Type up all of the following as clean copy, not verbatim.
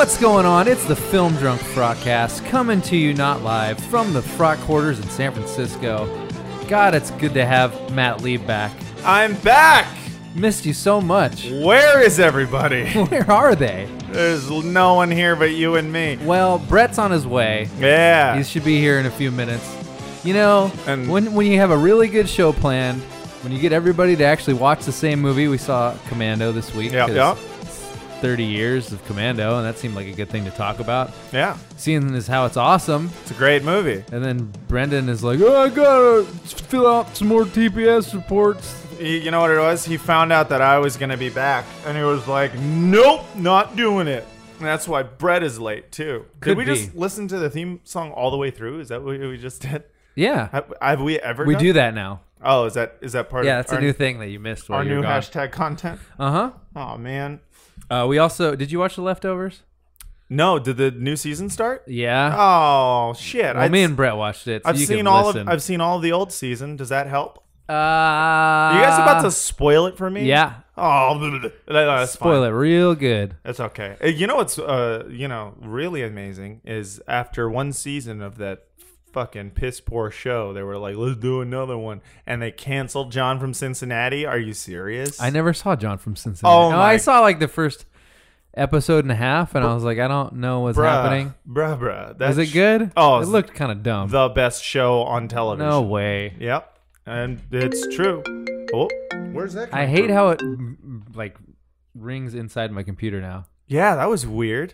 What's going on? It's the Film Drunk Frotcast coming to you not live from the Frot Quarters in San Francisco. God, it's good to have Matt Lee back. I'm back! Missed you so much. Where is everybody? Where are they? There's no one here but you and me. Well, Brett's on his way. Yeah. He should be here in a few minutes. You know, And- when you have a really good show planned, when you get everybody to actually watch the same movie, we saw Commando this week. Yep, 'cause yep. it's 30 years of Commando, and that seemed like a good thing to talk about. Yeah. Seeing as how it's awesome. It's a great movie. And then Brendan is like, oh, I gotta fill out some more TPS reports. You know what it was? He found out that I was going to be back, and he was like, nope, not doing it. And that's why Brett is late, too. Could did we be. just listen to the theme song all the way through? Is that what we just did? Yeah, Have we ever we done do that now. Oh, is that part Yeah, of that's a new thing that you missed while our you were new gone. hashtag content? Uh-huh. Oh, man. We also, did you watch The Leftovers? No, did the new season start? Yeah. Oh, shit. Well, me and Brett watched it, so I've you seen can all listen. I've seen all of the old season. Does that help? Are Are you guys about to spoil it for me? Yeah. Oh, that's Spoil fine. it real good. That's okay. You know what's really amazing is after one season of that fucking piss poor show, they were like, let's do another one, and they canceled John from Cincinnati. Are you serious? I never saw John from Cincinnati. Oh, No, my- I saw like the first episode and a half, and I was like, I don't know what's happening. Bruh. Was it good? Oh, it looked kind of dumb. the best show on television. No way. Yep, and it's true. Oh, where's that? I coming hate from? how it like rings inside my computer now. Yeah, that was weird.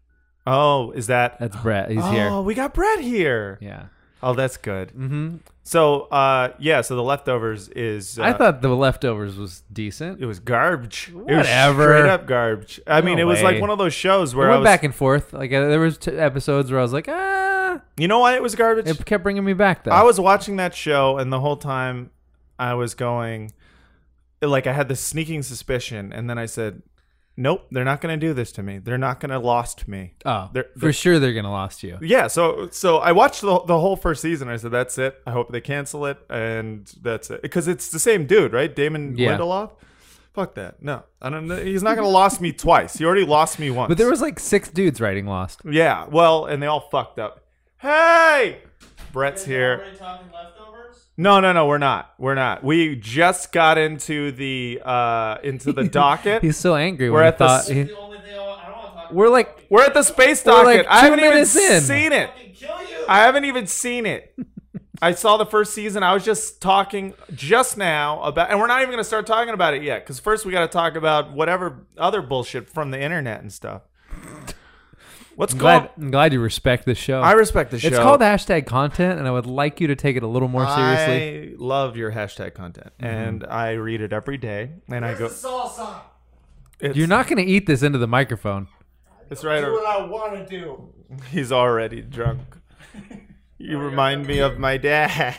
Oh, is that? That's Brett. He's oh, here. we got Brett here. Yeah. Oh, that's good. Mm-hmm. So, so the Leftovers is. I thought The Leftovers was decent. it was garbage. It was Whatever. straight up garbage. I mean, No it was way. like one of those shows It where I went was. back and forth. Like there was episodes where I was like, ah. You know why it was garbage? It kept bringing me back though. I was watching that show, and the whole time I was going, like, I had this sneaking suspicion, and then I said, "Nope, they're not going to do this to me. They're not going to lost me." Oh, They're- for sure they're gonna lost you. Yeah, so I watched the whole first season. I said, "That's it. I hope they cancel it," and that's it, because it's the same dude, right? Damon Yeah. Lindelof. Fuck that. No, I don't. He's not gonna lost me twice. He already lost me once. But there was like 6 dudes writing Lost. yeah. Well, and they all fucked up. Hey, Brett's here. Talking leftovers? No, we're not. We just got into the docket. He's so angry We're when he at the thought s- he- The only thing I don't want to talk we're like We're at the space We're docket. like I 2 haven't even minutes in. seen it. fucking kill you. I haven't even seen it. I saw the first season. I was just talking just now about, and we're not even going to start talking about it yet, because first we got to talk about whatever other bullshit from the internet and stuff. What's going? I'm glad you respect this show. I respect the show. It's called hashtag content, and I would like you to take it a little more seriously. I love your hashtag content, and I read it every day. And I go, Where's the salsa? it's, You're not going to eat this into the microphone. It's right. Do what I want to do. He's already drunk. You remind me of my dad.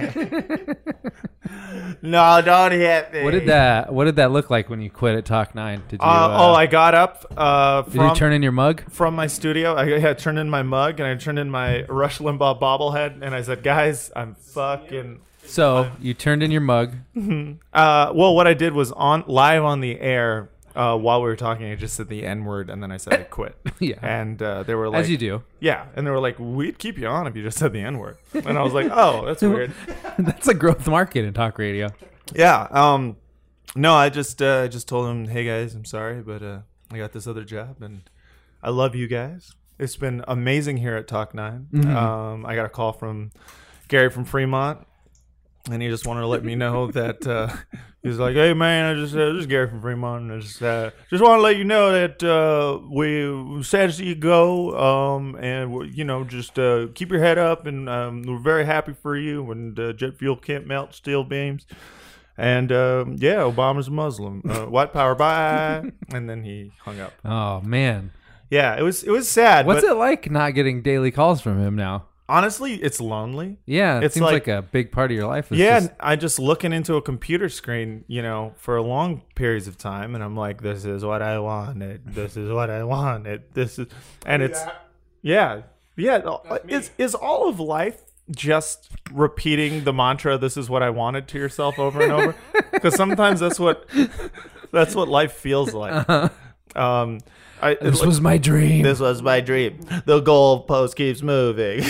No, don't hit me. What did that look like when you quit at Talk 9? Did you I got up did you turn in your mug? from my studio. I turned in my mug, and I turned in my Rush Limbaugh bobblehead, and I said, "Guys, I'm fucking." So, you turned in your mug. Well, what I did was live on the air while we were talking. I just said the N word, and then I said I quit. Yeah. And they were like, As you do. Yeah, and they were like, "We'd keep you on if you just said the N word." And I was like, "Oh, that's weird." That's a growth market in talk radio. Yeah. No, I just told him, "Hey guys, I'm sorry, but I got this other job, and I love you guys. It's been amazing here at Talk 9. Mm-hmm. I got a call from Gary from Fremont, and he just wanted to let me know that he was like, "Hey man, this is Gary from Fremont. And I just want to let you know that we're sad to see you go, and just keep your head up, and we're very happy for you. And jet fuel can't melt steel beams." And Obama's a Muslim. White power, bye. And then he hung up. Oh, man. Yeah, it was sad. What's but it like not getting daily calls from him now? honestly, it's lonely. Yeah, it It's seems like- like a big part of your life. Is Yeah, just- I just looking into a computer screen, for long periods of time, and I'm like, this is what I wanted. This is what I wanted. This is, and it's, yeah. Is all of life just repeating the mantra, "This is what I wanted" to yourself over and over? Because sometimes that's what life feels like. This was my dream. This was my dream. The goalpost keeps moving.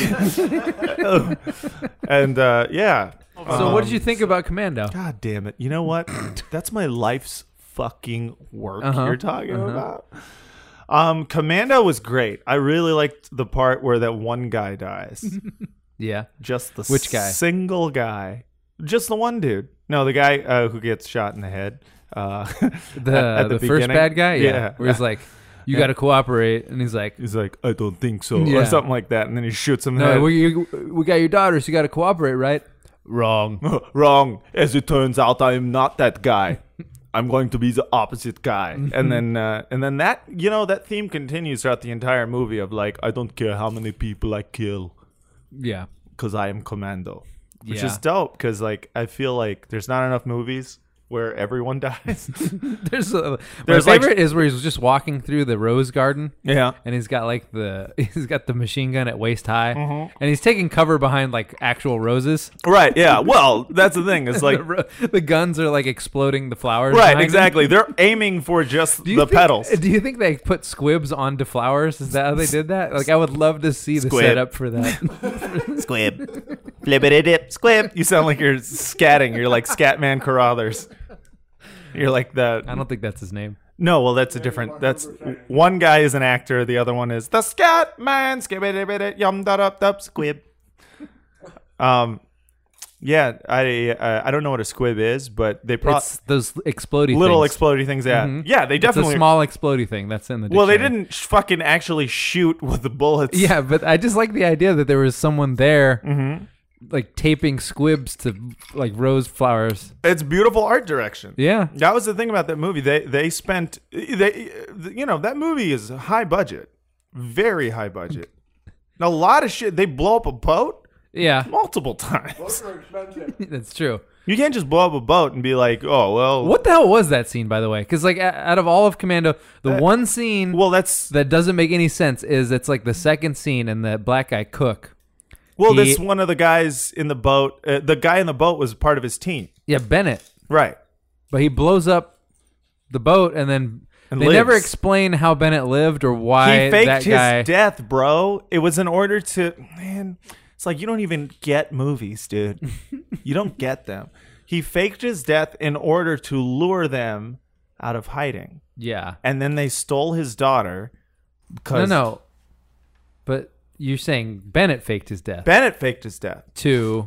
And yeah. So what did you think about Commando? God damn it. You know what? That's my life's fucking work you're talking about. Commando was great. I really liked the part where that one guy dies. Yeah. Just the Which guy? single guy. Just the one dude. No, the guy who gets shot in the head. The at the first beginning. bad guy? Yeah. Where he's like, you got to cooperate. And he's like, I don't think so. Yeah. Or something like that. And then he shoots him in the no, head. we got your daughter, so you got to cooperate, right? Wrong. Wrong. As it turns out, I am not that guy. I'm going to be the opposite guy. And then that, that theme continues throughout the entire movie of like, I don't care how many people I kill Yeah. because I am Commando. Which Yeah. is dope because like I feel like there's not enough movies where everyone dies. There's my There's, like- favorite is where he's just walking through the rose garden. Yeah. And he's got like he's got the machine gun at waist high, Mm-hmm. and he's taking cover behind like actual roses. Right. Yeah. Well, that's the thing. It's like, The guns are like exploding the flowers. right. behind him. Exactly. They're aiming for just Do you the think- petals. Do you think they put squibs onto flowers? Is that how they did that? Like, I would love to see the Squib. setup for that. Squib. Flippity dip. Squib. You sound like you're scatting. You're like Scatman Carruthers. You're like the. I don't think that's his name. No, well, that's a different. That's one guy is an actor. The other one is the Scat Man. Skibbity yum da dup dup squib. Yeah, I don't know what a squib is, but they probably It's those explodey little things. explodey things. Yeah, Mhm. yeah, they It's a definitely. small explodey thing. That's in the Well, they dictionary. didn't fucking actually shoot with the bullets. Yeah, but I just like the idea that there was someone there, Mm-hmm. like taping squibs to like rose flowers. It's beautiful art direction. Yeah. That was the thing about that movie. They spent that movie is high budget, very high budget. A lot of shit. They blow up a boat Yeah, multiple times. Those are expensive. that's true. You can't just blow up a boat and be like, oh well. What the hell was that scene, by the way? Because like out of all of Commando, the one scene Well, that's that doesn't make any sense is it's like the second scene and the black guy Cook. this one of the guys in the boat. The guy in the boat was part of his team, Yeah, Bennett. right? But he blows up the boat and then And they never lives. explain how Bennett lived or why He faked that his guy. death, bro. It was in order to man. It's like you don't even get movies, dude. You don't get them. He faked his death in order to lure them out of hiding. Yeah. And then they stole his daughter because No. But you're saying Bennett faked his death Bennett faked his death to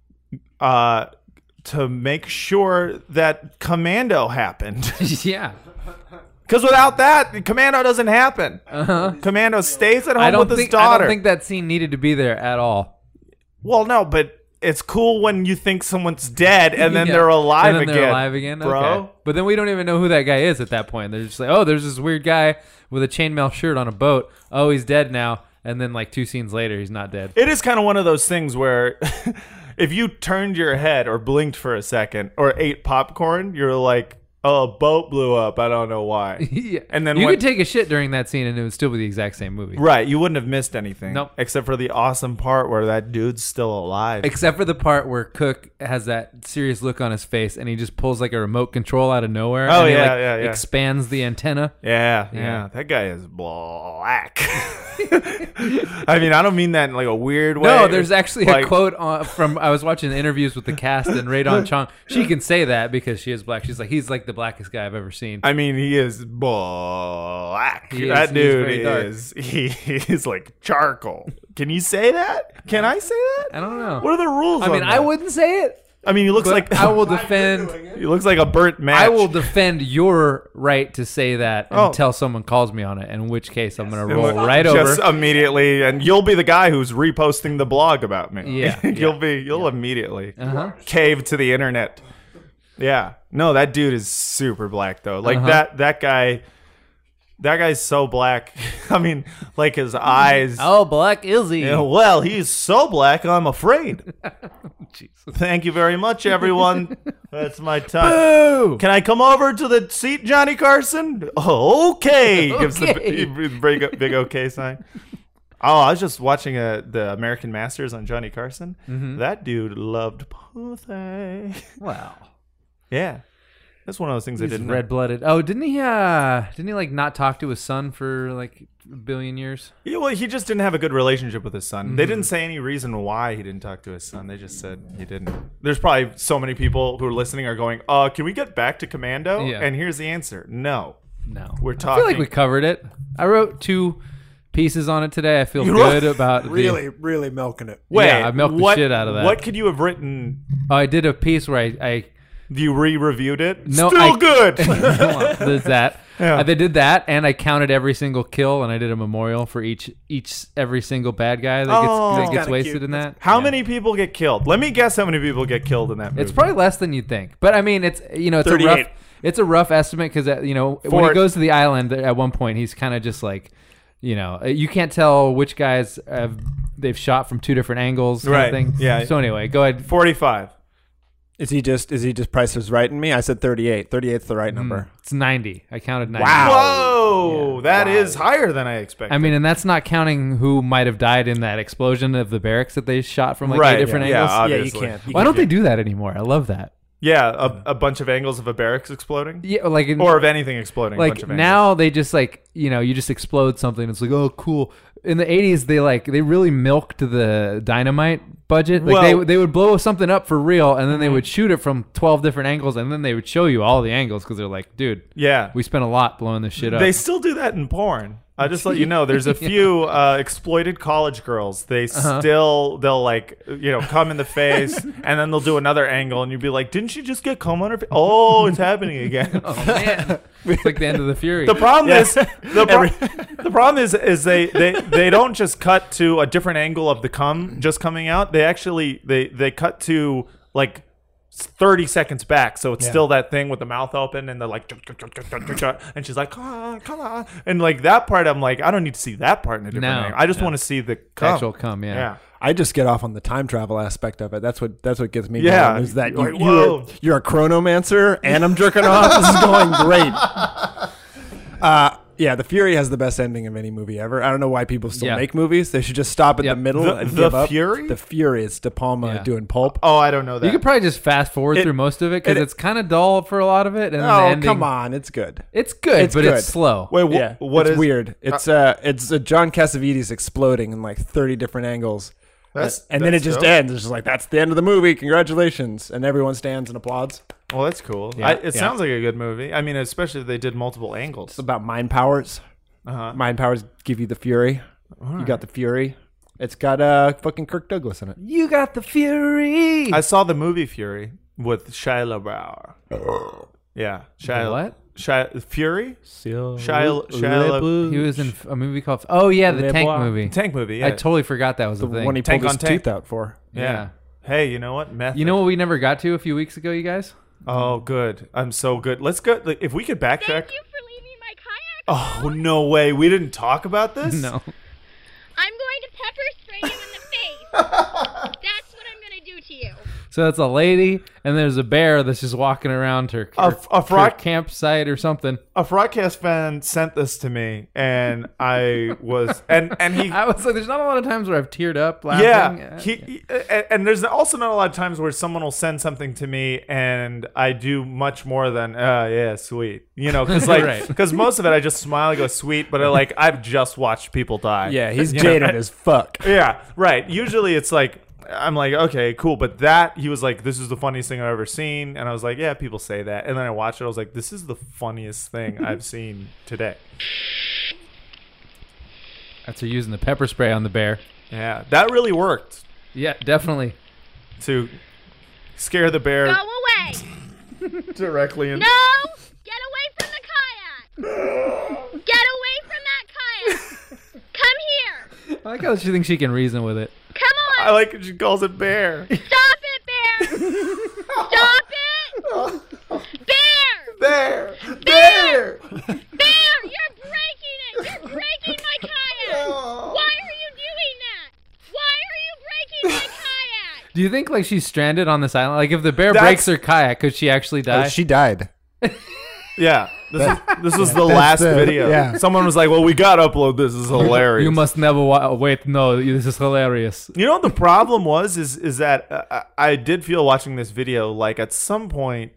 to make sure that Commando happened. yeah. Because without that, Commando doesn't happen. Commando stays at home with his I daughter. don't think that scene needed to be there at all. Well, no, but it's cool when you think someone's dead and then Yeah. they're alive And then again. They're alive again, bro. Okay. But then we don't even know who that guy is at that point. They're just like, oh, there's this weird guy with a chainmail shirt on a boat. Oh, he's dead now. And then like 2 scenes later, he's not dead. It is kind of one of those things where if you turned your head or blinked for a second or ate popcorn, you're like, oh, a boat blew up. I don't know why. Yeah. And then you when- could take a shit during that scene and it would still be the exact same movie. Right. You wouldn't have missed anything. Nope. Except for the awesome part where that dude's still alive. Except for the part where Cook has that serious look on his face and he just pulls like a remote control out of nowhere. Oh, and he, yeah, like, yeah. expands the antenna. Yeah, Yeah. yeah. That guy is black. I mean, I don't mean that in like a weird way. No, there's actually Like- a quote from I was watching interviews with the cast and Radon Chong. She can say that because she is black. She's like, he's like the blackest guy I've ever seen. I mean, he is black. He is- That he is dude very dark. he's like charcoal. Can you say that? Can I say that? I don't know. What are the rules? I mean, on I that? wouldn't say it. I mean, he looks But like I will defend. he looks like a burnt match. I will defend your right to say that Oh. until someone calls me on it. In which case, I'm going to And roll look, right just over. immediately, and you'll be the guy who's reposting the blog about me. Yeah, you'll immediately Uh-huh. cave to the internet. Yeah, no, that dude is super black though. Like Uh-huh. that guy's so black. I mean, like his eyes. Oh, Black Izzy. Yeah, well, he's so black, I'm afraid. Thank you very much, everyone. That's my time. Boo! Can I come over to the seat, Johnny Carson? Oh, okay. Gives Okay. the big okay sign. Oh, I was just watching the American Masters on Johnny Carson. Mm-hmm. That dude loved pussy. Wow. Yeah. That's one of those things I He's didn't know. red-blooded. Oh, didn't he like not talk to his son for like a billion years? Yeah, well, he just didn't have a good relationship with his son. They didn't say any reason why he didn't talk to his son. They just said he didn't. There's probably so many people who are listening are going, can we get back to Commando? Yeah. And here's the answer. No. No. We're I talking. feel like we covered it. I wrote 2 pieces on it today. I feel You good wrote- about Really milking it. Wait, Yeah, I milked the shit out of that. What could you have written? I did a piece where I You re-reviewed it? No, Still good. there's that. Yeah. They did that, and I counted every single kill, and I did a memorial for every single bad guy that gets Kinda wasted cute. in that. How Yeah. many people get killed? Let me guess how many people get killed in that movie. It's probably less than you'd think, but I mean, it's it's 38. a rough estimate because when For- he goes to the island at one point, he's kind of just like, you can't tell which guys they've shot from 2 different angles, kind of Right. thing. Yeah. So anyway, go ahead. 45. Is he just Price is Right in me? I said 38. 38's the right number. It's 90. I counted 90. Wow. Whoa, Yeah. that is higher than I expected. I mean, and that's not counting who might have died in that explosion of the barracks that they shot from like Right, 8 different yeah, angles. obviously. Yeah, you can't. Why don't they do that anymore? I love that. yeah, a bunch of angles of a barracks exploding, Yeah, like or of anything exploding. a bunch like of angles. now they just like you just explode something. It's like, oh, cool. In the 80s, they really milked the dynamite budget. Like Well- they would blow something up for real, and then they would shoot it from 12 different angles, and then they would show you all the angles because they're like, dude, Yeah, we spent a lot blowing this shit up. they still do that in porn. I just let you know. There's a few exploited college girls. They they'll like come in the face, and then they'll do another angle, and you'd be like, "Didn't she just get cum on her face?" Oh, it's happening again. Oh man, it's like the end of the Fury. The problem is the problem is they don't just cut to a different angle of the cum just coming out. They actually they cut to like 30 seconds back, so it's still that thing with the mouth open, and they're like, and she's like, come on, and like that part, I'm like, I don't need to see that part in a different No, angle. I just no. want to see the cum. Actual cum, yeah. I just get off on the time travel aspect of it. That's what gets me. Yeah. going, is that You're like, whoa. you're a chronomancer and I'm jerking off. This is going great. Yeah, The Fury has the best ending of any movie ever. I don't know why people still Yeah. make movies. They should just stop at Yep. the middle The- and The give up. Fury? The Fury. It's De Palma Yeah. doing Pulp. Oh, I don't know that. You could probably just fast forward It- through most of it because it- it's kind of dull for a lot of it, and then the Oh, ending, come on. It's good. It's good, It's but good. it's slow. Wait, Yeah, what it's is weird. It's John Cassavetes exploding in like 30 different angles. And then it that's just dope. ends. It's just like, that's the end of the movie. Congratulations. And everyone stands and applauds. Well, that's cool. Yeah. It sounds like a good movie. I mean, especially if they did multiple angles. It's about mind powers. Mind powers give you the fury. You got the fury. It's got fucking Kirk Douglas in it. You got the Fury. I saw the movie Fury with Shia LaBeouf. Yeah, What? Fury? He was in a movie called the Tank movie. Tank movie. Yeah. I totally forgot that was The a thing. one he Tank pulled on his tank. tooth out for. yeah. Hey, you know what? Method. You know what we never got to a few weeks ago, you guys? Oh, good. I'm so good. Let's go. Like, if we could backtrack. Thank you for leaving my kayak. Oh no way! We didn't talk about this. No. I'm going to pepper spray you in the face. That's what I'm going to do to you. So it's a lady, and there's a bear that's just walking around her, A her frog- campsite or something. A Frogcast fan sent this to me, and I was and he. I was like, there's not a lot of times where I've teared up laughing. Yeah, and there's also not a lot of times where someone will send something to me and I do much more than yeah, sweet, because Right. because most of it I just smile and go sweet, but I've just watched people die. Yeah, he's You know? jaded as fuck. Yeah, right. Usually it's like I'm like, okay, cool, but that he was like, this is the funniest thing I've ever seen, and I was like, yeah, people say that, and then I watched it, I was like, this is the funniest thing I've seen today. That's her using the pepper spray on the bear. Yeah, that really worked Yeah, definitely. to scare the bear Go away. directly in. No! Get away from the kayak. Get away from that kayak. Come here. I like how she thinks she can reason with it. Come I on. like it. She calls it bear. Stop it, Bear. Stop it. Bear. Bear. Bear. Bear, you're breaking it. You're breaking my kayak. Why are you doing that? Why are you breaking my kayak? Do you think like she's stranded on this island? Like if the bear That's- breaks her kayak, could she actually die? She died. Yeah, this was the last the- video. yeah. Someone was like, "Well, we gotta upload this. This is hilarious." You must never wait. No, this is hilarious. You know what the problem was is that I did feel watching this video like at some point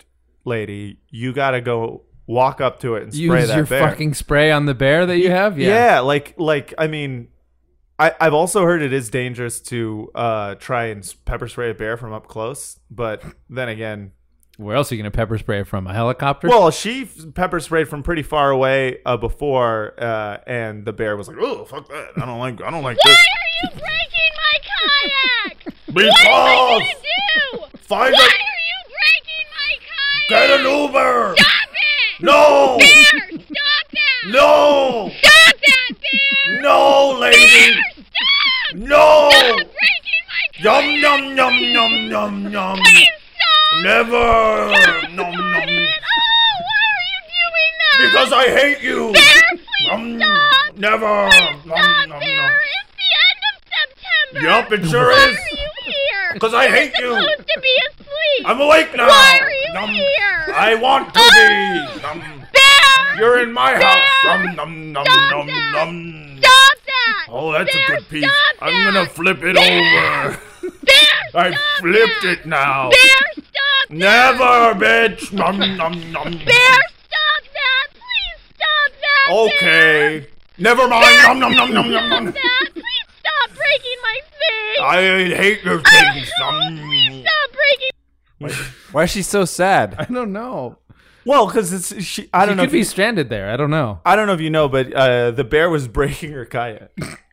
lady, you got to go walk up to it and spray Use that your bear. fucking spray on the bear that you have. Yeah, like I mean, I've also heard it is dangerous to try and pepper spray a bear from up close, but then again, Where else are you gonna pepper spray from? A helicopter? well, she pepper sprayed from pretty far away before, and the bear was like, "Oh, fuck that! I don't like Why this." are you breaking my kayak? Because What am I gonna do? find Why a are you breaking my kayak? get an Uber. Stop it! No, Bear, stop that! no, Stop that, Bear! no, lady, Bear, stop! no. Stop breaking my Yum kayak! yum yum yum yum yum. Please stop! Never. Stop Nom it! nom. Oh, why are you doing that? Because I hate you. Bear, please stop! Never. Please Nom, stop, nom, Bear! nom. It's the end of September! Yup, it sure Why is. are you here? 'Cause I hate you. You're supposed to be asleep! I'm awake now. Why are you Nom. here? I want to be. Nom. Bear! You're in my Bear! house. Nom nom nom Stop nom that! nom. Stop that! Oh, that's Bear, a good piece. stop I'm that! gonna flip it Bear! over. Bear, I stop flipped that! it now. Bear, stop Never, bitch. Nom nom nom. that! Bear, stop that! Please stop that! Okay. Bear. Never mind. Nom nom nom nom nom Stop nom. that! Please stop breaking my thing! I hate your things. Nom. Please stop breaking. Why is she so sad? I don't know. Well, because it's she. I don't She know. could If be you, stranded there. I don't know. I don't know if you know, but the bear was breaking her kayak.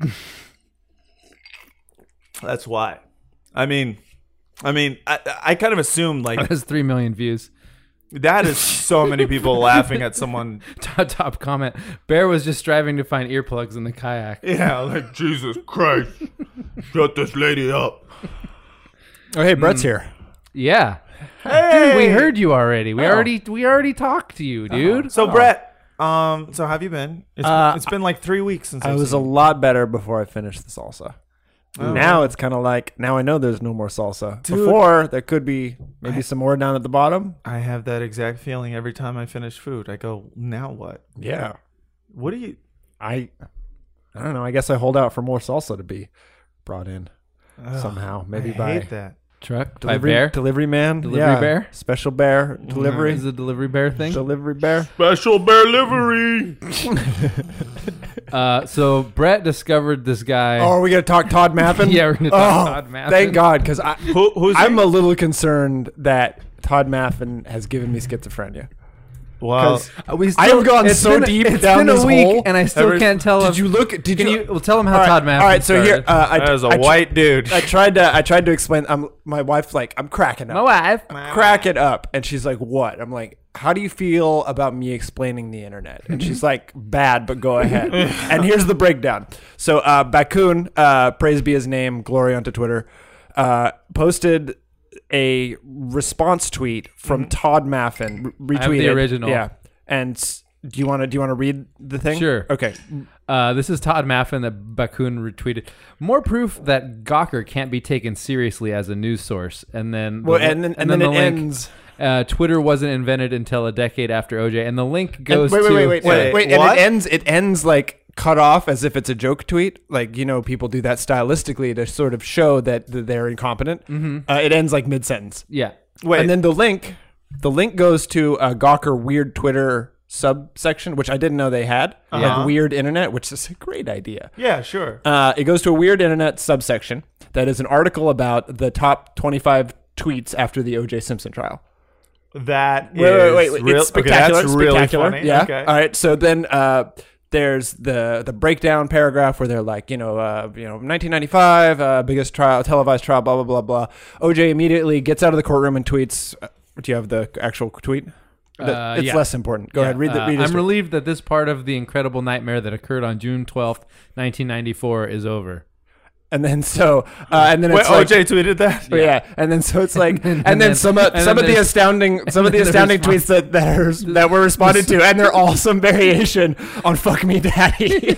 That's why. I mean, I kind of assumed like That has 3 million views. that is so many people laughing at someone. Top comment. Bear was just striving to find earplugs in the kayak. Yeah, like Jesus Christ, shut this lady up. Oh, hey, Brett's here. Yeah. Hey, Dude, we heard you already. We Oh. already talked to you, dude. So Brett, so how have you been? It's been like 3 weeks since I was a lot better before I finished the salsa. Now it's kind of like, now I know there's no more salsa. Dude. Before, there could be maybe some more down at the bottom. I have that exact feeling every time I finish food. I go, now what? Yeah. What do you? I don't know. I guess I hold out for more salsa to be brought in somehow. Maybe I by hate that. Truck delivery, by bear. delivery man. Delivery Yeah. bear? Special bear delivery. Is it a delivery bear thing? Delivery bear. Special bear livery. So Brett discovered this guy. Oh, are we going to talk Todd Maffin? Yeah, we're gonna talk Todd Maffin. Thank God, because Who's I'm a little concerned that Todd Maffin has given me schizophrenia. Well, I have gone so deep down been this a week, hole. and I still can't tell. Did if, you look? Did Can you? you? Well, tell him how All right, Todd Maffin. all right, so here, started. that is a white dude. I tried to explain. My wife's like, I'm cracking up. My wife. Crack it up, and she's like, "What?" I'm like, "How do you feel about me explaining the internet?" And she's like, "Bad, but go ahead." And here's the breakdown. So Bakun, praise be his name, glory unto Twitter, posted a response tweet from Todd Maffin, retweeted. I have the original. Yeah, and do you want to read the thing? Sure. Okay. This is Todd Maffin that Bakun retweeted. More proof that Gawker can't be taken seriously as a news source. And then, Well, and then the it link, ends. Twitter wasn't invented until a decade after OJ, and the link goes wait, to wait, and what? it ends like cut off as if it's a joke tweet. Like, you know, people do that stylistically to sort of show that they're incompetent. It ends like mid-sentence. Yeah. Wait. And then the link goes to a Gawker weird Twitter subsection, which I didn't know they had. Like weird internet, which is a great idea. Yeah, sure. It goes to a weird internet subsection that is an article about the top 25 tweets after the O.J. Simpson trial. That Wait. is real. It's spectacular. Okay, that's really spectacular. funny. Yeah. Okay. All right. So then there's the breakdown paragraph where they're like, 1995, biggest trial, televised trial, blah, blah, blah, blah. OJ immediately gets out of the courtroom and tweets. Do you have the actual tweet? It's yeah. less important. Go ahead. Read I'm his tweet. relieved that this part of the incredible nightmare that occurred on June 12th, 1994 is over. And then and then Wait, it's like, OJ tweeted that? oh, yeah. And then so it's like, and then some of the there's- astounding tweets that were responded to, and they're all some variation on "fuck me, daddy."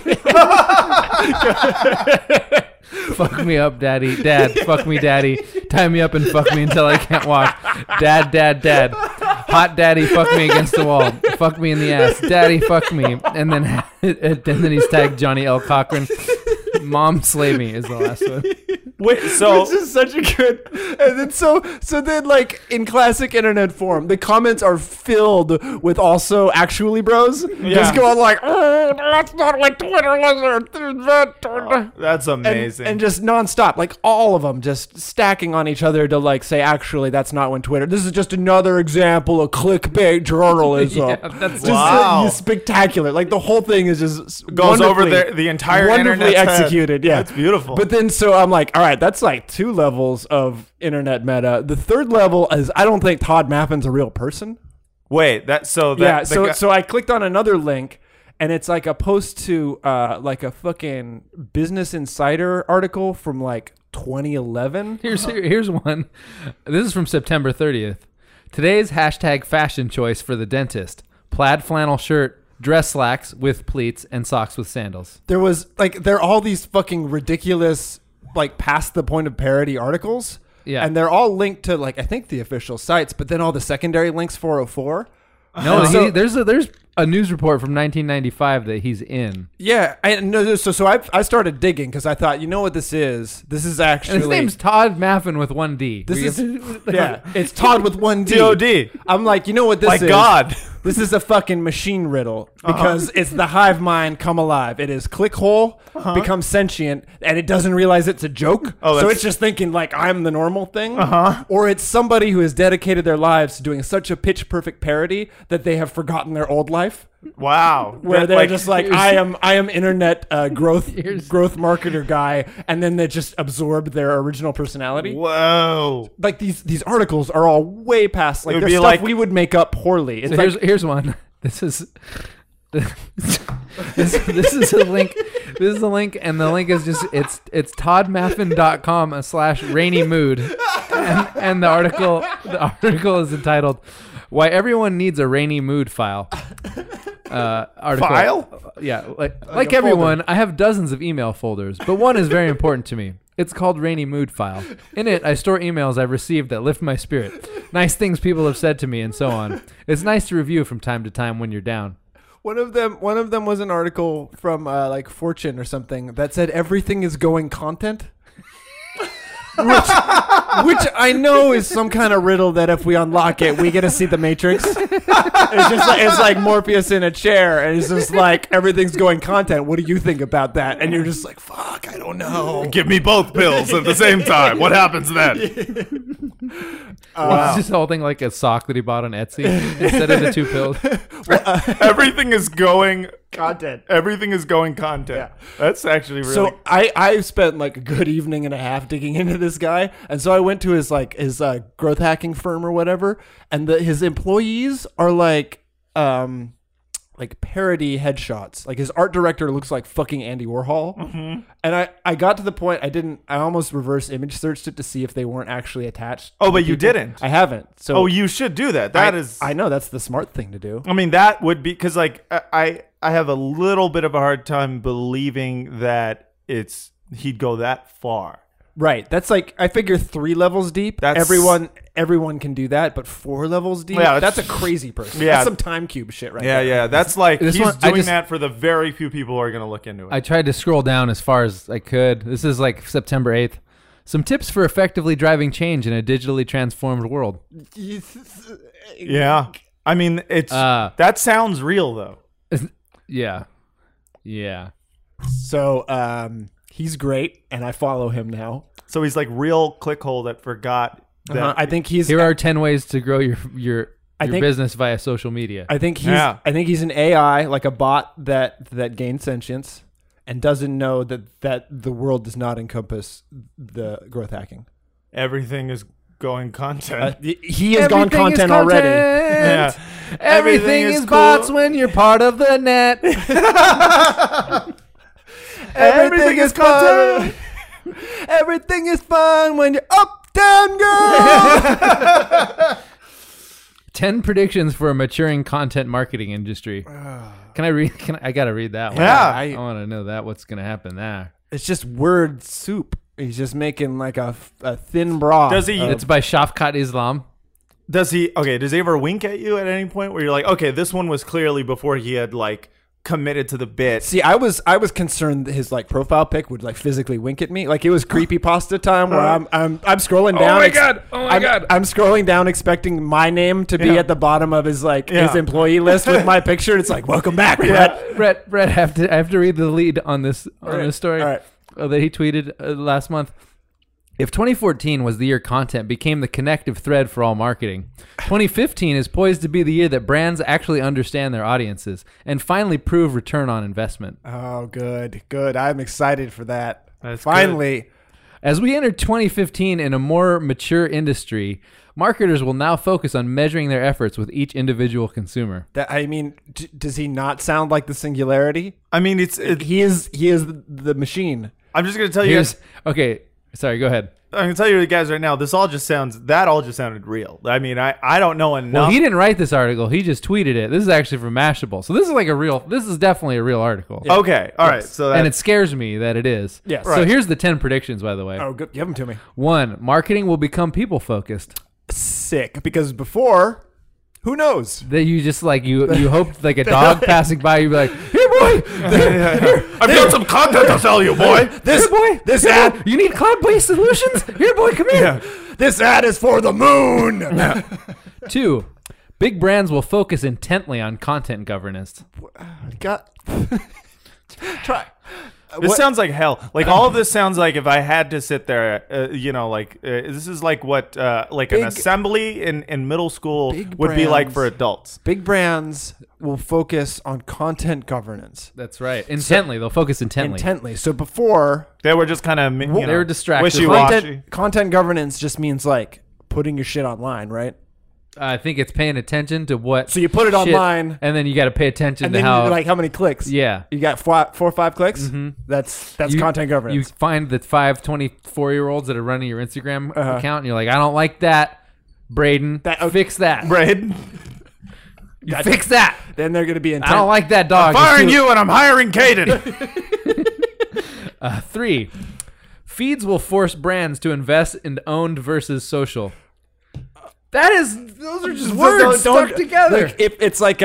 Fuck me up, daddy. Dad, fuck me, daddy. Tie me up and fuck me until I can't walk. Dad, dad, dad. Hot daddy, fuck me against the wall. Fuck me in the ass. Daddy, fuck me. And then he's tagged Johnny L. Cochran. Mom, slay me is the last one. Wait, so Which is such a good, and then so then like in classic internet form, the comments are filled with also actually bros just going like, oh, that's not what Twitter was. that's amazing. And just nonstop, like all of them just stacking on each other to like say, actually, that's not when Twitter. This is just another example of clickbait journalism. Yeah, that's just Wow. spectacular. Like the whole thing is just goes over wonderfully- the entire wonderfully internet. executed. Yeah, That's beautiful. But then, so I'm like, all right, that's like 2 levels of internet meta. The third level is I don't think Todd Maffin's a real person. Wait, so I clicked on another link, and it's like a post to like a fucking Business Insider article from like 2011. Here's one. This is from September 30th. Today's hashtag fashion choice for the dentist: plaid flannel shirt, dress slacks with pleats, and socks with sandals. There was like there are all these fucking ridiculous like past the point of parody articles. Yeah. And they're all linked to like I think the official sites, but then all the secondary links 404. No, So- there's a news report from 1995 that he's in. Yeah, I no. So I started digging because I thought, you know what this is? This is actually And his name's Todd Maffin with 1 D. this is yeah. It's Todd with 1 D. TOD. I'm like, you know what this Like is? God. This is a fucking machine riddle because it's the hive mind come alive. It is click hole, become sentient, and it doesn't realize it's a joke. Oh, so that's- it's just thinking like I'm the normal thing. Or it's somebody who has dedicated their lives to doing such a pitch perfect parody that they have forgotten their old life. Wow. Where That, they're just like, I am internet growth Here's- growth marketer guy, and then they just absorb their original personality. Whoa. Like these articles are all way past like It would they're be stuff like- we would make up poorly. It's So like, here's one. This is this is a link. This is a link, and the link is just it's toddmaffin.com/rainy mood, and the article is entitled "Why Everyone Needs a Rainy Mood File." Article. File? Yeah, like everyone, I have dozens of email folders, but one is very important to me. It's called Rainy Mood File. In it, I store emails I've received that lift my spirit, nice things people have said to me, and so on. It's nice to review from time to time when you're down. one of them was an article from like Fortune or something that said everything is going content. Which I know is some kind of riddle that if we unlock it, we get to see the Matrix. It's like Morpheus in a chair, and it's just like everything's going content. What do you think about that? And you're just like, fuck, I don't know. Give me both pills at the same time. What happens then? It's just the whole thing like a sock that he bought on Etsy instead of the 2 pills. Everything is going Content. Everything is going content. Yeah. That's actually really. So I spent like a good evening and a half digging into this guy, and so I went to his growth hacking firm or whatever, and his employees are like parody headshots. Like his art director looks like fucking Andy Warhol, and I got to the point I almost reverse image searched it to see if they weren't actually attached. Oh, to but you people. didn't. I haven't. So Oh, you should do that. That is. I know that's the smart thing to do. I mean, that would be because, like, I have a little bit of a hard time believing that he'd go that far. Right. That's like I figure 3 levels deep. That's- Everyone can do that, but 4 levels deep. Yeah, that's a crazy person. Yeah. That's some time cube shit right Yeah, there. yeah. That's like This he's one, I doing just- that for the very few people who are going to look into it. I tried to scroll down as far as I could. This is like September 8th. Some tips for effectively driving change in a digitally transformed world. yeah. I mean, it's that sounds real though. Yeah. Yeah. So he's great, and I follow him now. So he's like real clickhole that forgot that. I think he's. Here are 10 ways to grow your I think- business via social media. I think he's. Yeah. I think he's an AI, like a bot that gains sentience, and doesn't know that the world does not encompass the growth hacking. Everything is going content. He has gone Everything is content already. Yeah. Everything is bots when you're part of the net. Everything is content. Everything is fun when you're up, down, girl. 10 predictions for a maturing content marketing industry. Can I read? I gotta read that one. Yeah. I want to know that what's gonna happen there. It's just word soup. He's just making like a thin broth. Does he- It's by Shafkat Islam. Does he ever wink at you at any point where you're like, okay, this one was clearly before he had like committed to the bit. See, I was concerned that his like profile pic would like physically wink at me. Like it was creepy pasta time where I'm scrolling down. I'm scrolling down expecting my name to be at the bottom of his like his employee list with my picture. It's like, welcome back, Brett. Brett, I have to read the lead on this story All right. that he tweeted last month. If 2014 was the year content became the connective thread for all marketing, 2015 is poised to be the year that brands actually understand their audiences and finally prove return on investment. Oh, good. I'm excited for that. That's Finally. As we enter 2015 in a more mature industry, marketers will now focus on measuring their efforts with each individual consumer. That I mean, does he not sound like the Singularity? I mean, He is the machine. I'm just gonna tell you guys. Okay, sorry, go ahead. I'm gonna tell you guys right now. That all just sounded real. I mean, I don't know enough. Well, he didn't write this article. He just tweeted it. This is actually from Mashable. So this is definitely a real article. Okay, all right. So And it scares me that it is. Yes. So Right. here's the 10 predictions, by the way. Oh, good. Give them to me. 1, marketing will become people focused. Sick. Because before, who knows? That you just like you hoped like a dog passing by, you'd be like, "Here, boy, I've got some content to sell you, boy. This boy, this ad, you need cloud-based solutions? Here, boy, come here." this ad is for the moon. 2, big brands will focus intently on content governance. Got try. This sounds like hell. Like all of this sounds like if I had to sit there, this is like what like an assembly in middle school would be like for adults. Big brands will focus on content governance That's right. Intently, they'll focus intently. intently. So before, They were just kind of They were distracted. wishy-washy. content governance just means like putting your shit online, right? I think it's paying attention to what. So you put it shit, online, and then you got to pay attention and to then how. you, like how many clicks? Yeah. You got 4 or 5 clicks. Mm-hmm. That's You- content You governance. find the 5 24-year-olds that are running your Instagram account, and you're like, I don't like that, Braden. Fix that. Braden. You fix that. Then they're going to be I don't like that dog. Firing you and I'm hiring Caden. 3, feeds will force brands to invest in owned versus social. Those are just words stuck together. Look, it's like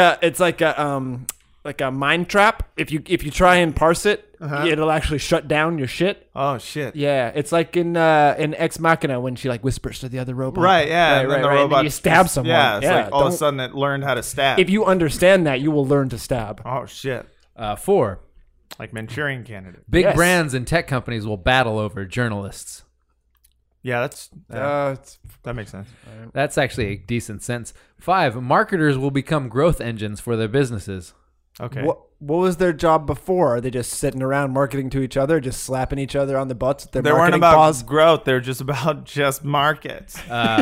a mind trap. If you try and parse it, it'll actually shut down your shit. Oh shit. Yeah, it's like in Ex Machina when she like whispers to the other robot. Right. Yeah. Right, and then right, the right. robot And you stab someone. Yeah. It's like all of a don't- sudden it learned how to stab. If you understand that, you will learn to stab. Oh shit. 4, Like Manchurian Candidate. big Yes. brands and tech companies will battle over journalists. Yeah, It's that makes sense. That's actually a decent sentence. 5, marketers will become growth engines for their businesses. Okay. What was their job before? Are they just sitting around marketing to each other, just slapping each other on the butts with their They weren't marketing about paws? growth. They're just about just markets.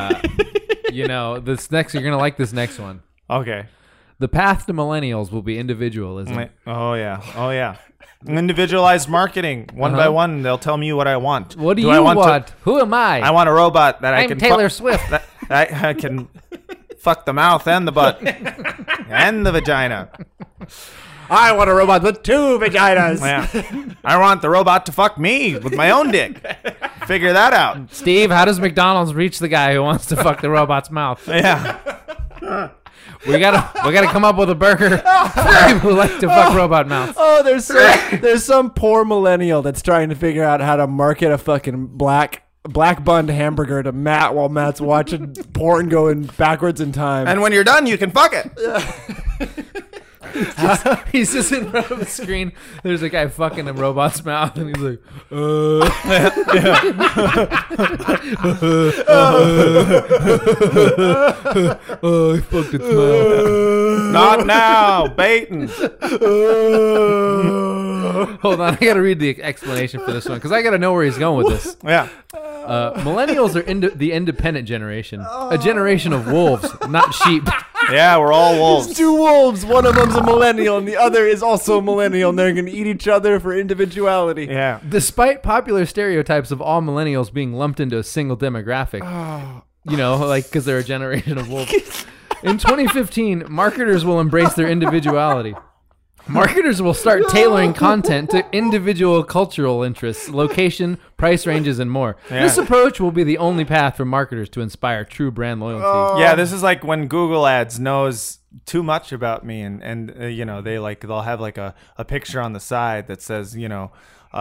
This next, you're going to like this next one. Okay. The path to millennials will be individualism. Oh yeah. Individualized marketing. One by one, they'll tell me what I want. What do you I want? Who am I? I want a robot that I I'm can. Taylor Swift. That I can fuck the mouth and the butt and the vagina. I want a robot with 2 vaginas. Yeah. I want the robot to fuck me with my own dick. Figure that out. Steve, how does McDonald's reach the guy who wants to fuck the robot's mouth? Yeah. We gotta come up with a burger for people who like to fuck robot mouths. Oh, there's some poor millennial that's trying to figure out how to market a fucking black bunned hamburger to Matt while Matt's watching porn going backwards in time. And when you're done, you can fuck it. He's just in front of the screen. There's a guy fucking a robot's mouth, and he's like, "Oh, he fucked its mouth." Not now. Baiting. Hold on, I gotta read the explanation for this one because I gotta know where he's going with this. Yeah. Millennials are the independent generation, a generation of wolves, not sheep. Yeah, we're all wolves. There's 2 wolves. One of them's a millennial, and the other is also a millennial, and they're going to eat each other for individuality. Yeah. Despite popular stereotypes of all millennials being lumped into a single demographic, because they're a generation of wolves. In 2015, marketers will embrace their individuality. Marketers will start tailoring content to individual cultural interests, location, price ranges, and more. Yeah. This approach will be the only path for marketers to inspire true brand loyalty. Yeah, this is like when Google Ads knows too much about me, and you know, they'll have like a picture on the side that says, you know,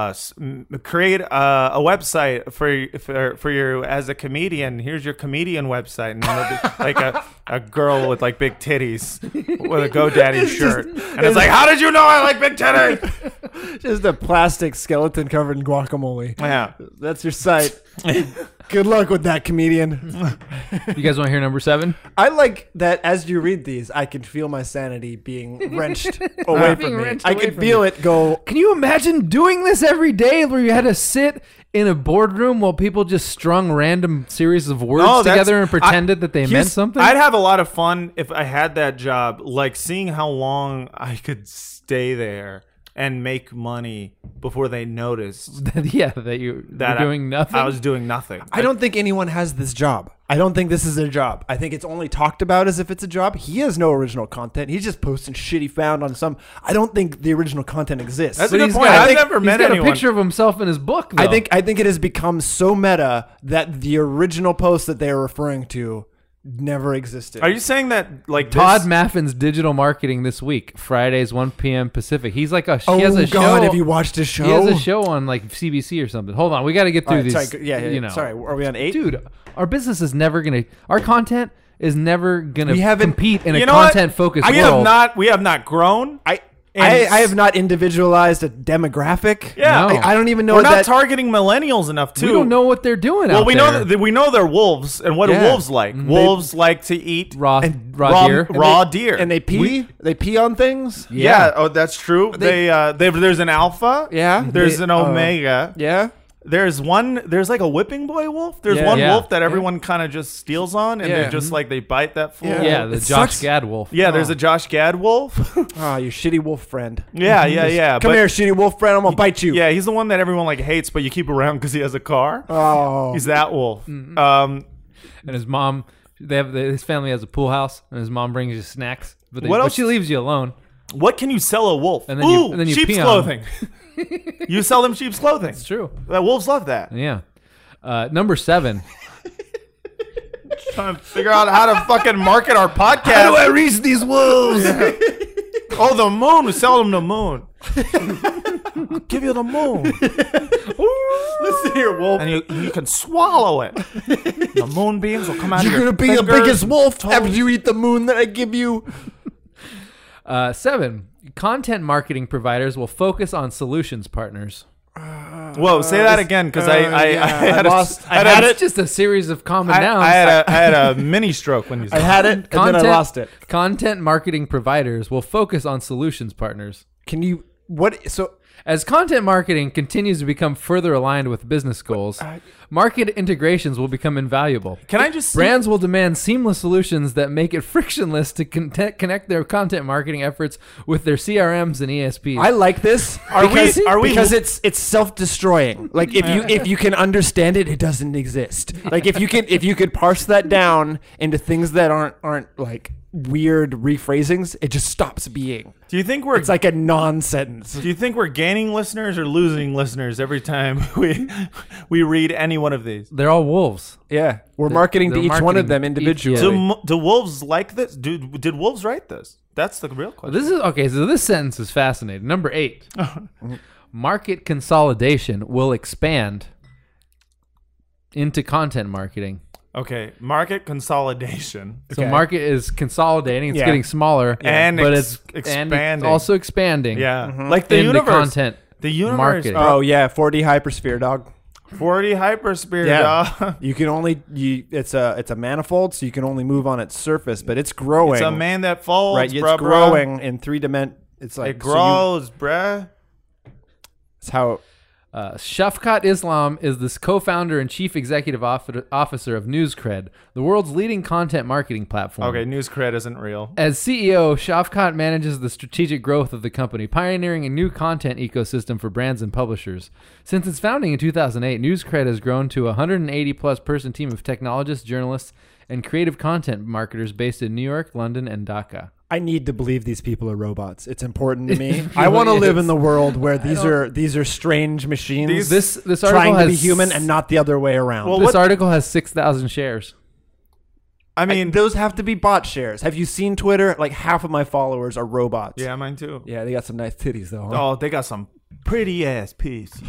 create a website for your as a comedian. Here's your comedian website, and then it'll be like a girl with like big titties with a GoDaddy shirt, and it's like, how did you know I like big titties? Just a plastic skeleton covered in guacamole. Yeah. That's your site. Good luck with that, comedian. You guys want to hear number 7? I like that as you read these, I can feel my sanity being wrenched away Being from me. wrenched I away can from feel you. it go. Can you imagine doing this every day where you had to sit in a boardroom while people just strung random series of words No, that's- together and pretended that they meant something? I'd have a lot of fun if I had that job, like seeing how long I could stay there and make money before they noticed Yeah, that you were doing nothing. I was doing nothing. I don't think anyone has this job. I don't think this is their job. I think it's only talked about as if it's a job. He has no original content. He's just posting shit he found on some. I don't think the original content exists. That's But a good he's point. got- I've never met He's got anyone. a picture of himself in his book, though. I think it has become so meta that the original post that they are referring to never existed. Are you saying that like Todd this, Maffin's digital marketing this week, Fridays 1 p.m. Pacific. He's like Oh he has a God! show. Have you watched his show? He has a show on like CBC or something. Hold on, we got to get All through right, these. sorry, yeah, you know. Sorry, are we on 8? Dude, our business is never gonna. Our content is never gonna We haven't- compete in you a know what? content focused we world. have not grown. I have not individualized a demographic. Yeah. No. I don't even know We're not that. targeting millennials enough too. We don't know what they're doing Well, out we there. know we know they're wolves, and what do Yeah. wolves like? Wolves like to eat raw raw deer. raw deer, and they pee. They pee on things. yeah. Oh, that's true. There's an alpha. Yeah. There's an omega. Yeah. There's like a whipping boy wolf. There's Yeah. one Yeah. wolf that everyone kind of just steals on, and Yeah. they're just like they bite that fool. Yeah. Yeah, the It Josh sucks. Gad wolf. Yeah, there's a Josh Gad wolf. Ah, you shitty wolf friend. yeah. Come but- here, shitty wolf friend. I'm gonna bite you. Yeah, he's the one that everyone like hates, but you keep around because he has a car. Oh. He's that wolf. And his mom, his family has a pool house, and his mom brings you snacks, but What else? she leaves you alone. What can you sell a wolf? And then you- Ooh, and then you sheep's pee on clothing. You sell them sheep's clothing. It's true. Wolves love that. Yeah. Number 7. Trying to figure out how to fucking market our podcast. reach these wolves? Oh, the moon. We sell them the moon. I'll give you the moon. Listen here, wolf. And you can swallow it. The moonbeams will come out You're of your gonna be the fingers. biggest wolf after you eat the moon that I give you. 7. Content marketing providers will focus on solutions partners. Whoa, say that again, because I had It's just a series of common nouns. I had a mini stroke when you I said had it, and then I lost it. Content marketing providers will focus on solutions partners. Can you? What? So As content marketing continues to become further aligned with business goals, market integrations will become invaluable. Can I just Brands will demand seamless solutions that make it frictionless to connect their content marketing efforts with their CRMs and ESPs. I like this because it's self-destroying. Like if you can understand it, it doesn't exist. Like if you could parse that down into things that aren't like weird rephrasings, it just stops being. Do you think we're It's like a non-sentence. Do you think we're gaining listeners or losing listeners every time we read any one of these? They're all wolves. Yeah, we're marketing to they're each one marketing of them each- individually. yeah. Do wolves like this? Did wolves write this? That's the real question. This is okay. So this sentence is fascinating. Number 8, market consolidation will expand into content marketing. Okay, market consolidation. So Okay. market is consolidating; it's Yeah. getting smaller, And but ex- and expanding. it's also expanding. Yeah, like the into universe. content. The universe. marketing. bro. Oh yeah, 4D hypersphere, dog. 40 hypersphere. Yeah, dog. you can only it's a manifold, so you can only move on its surface, but it's growing. It's a man that folds, right? It's bruh, growing in 3 dimensions. It's Bruh. like It grows, bruh. it's how. Shafqat Islam is the co-founder and chief executive officer of NewsCred, the world's leading content marketing platform. Okay, news cred isn't real. As CEO, Shafqat manages the strategic growth of the company, pioneering a new content ecosystem for brands and publishers. Since its founding in 2008, NewsCred has grown to a 180-plus person team of technologists, journalists, and creative content marketers based in New York, London, and Dhaka. I need to believe these people are robots. It's important to me. I want to live in the world where these are strange machines. This article trying to has be human and not the other way around. Well, this article has 6,000 shares. I mean, those have to be bot shares. Have you seen Twitter? Like half of my followers are robots. yeah, mine too. Yeah, they got some nice titties though. Huh? Oh, they got some pretty ass pussies.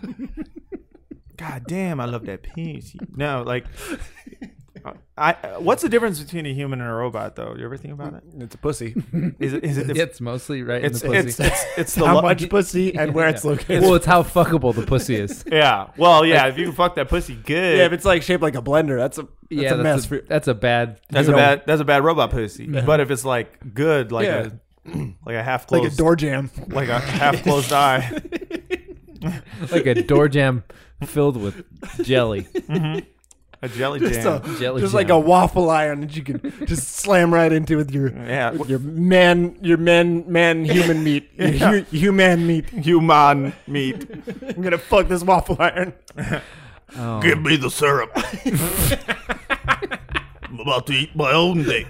God damn, I love that pussy. No, like, what's the difference between a human and a robot, though? You ever think about it? It's a pussy. Is it? It's mostly right It's in the pussy. it's the How much pussy and where it's located. Well, it's how fuckable the pussy is. Yeah. Well, yeah. If you can fuck that pussy good, Yeah, if it's like shaped like a blender, that's a mess. That's a bad. that's a bad robot pussy. But if it's like good, like Yeah. a half like closed, a door jam. like a half closed eye. like a door jam filled with jelly. A jelly Just, jam. Jelly just jam. like a waffle iron that you can just slam right into with your man human meat. Your human meat. Human meat. I'm gonna fuck this waffle iron. Oh. Give me the syrup. I'm about to eat my own dick.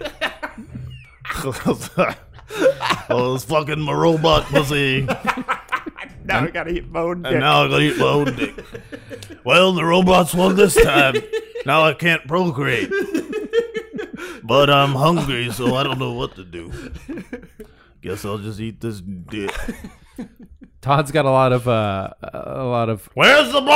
Oh, this fucking my robot pussy. Now I gotta eat my own dick. And now I gotta eat my own dick. Well, the robots won this time. Now I can't procreate. But I'm hungry, so I don't know what to do. Guess I'll just eat this dick. Todd's got a lot of Where's the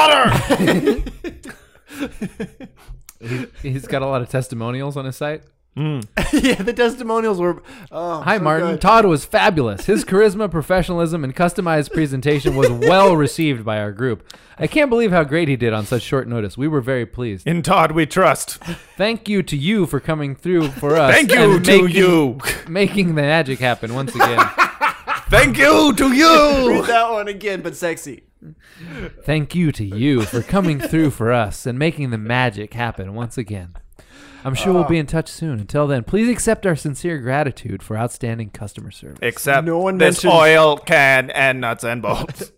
butter? he's got a lot of testimonials on his site. Yeah, the testimonials were. Oh, Hi, so Martin. good. Todd was fabulous. His charisma, professionalism, and customized presentation was well received by our group. I can't believe how great he did on such short notice. We were very pleased. In Todd, we trust. Thank you to you for coming through for us. Thank you and to you. making the magic happen once again. Thank you to you. Read that one again, but sexy. Thank you to you for coming through for us and making the magic happen once again. I'm sure we'll be in touch soon. Until then, please accept our sincere gratitude for outstanding customer service. Except No one this mentioned- oil can and nuts and bolts.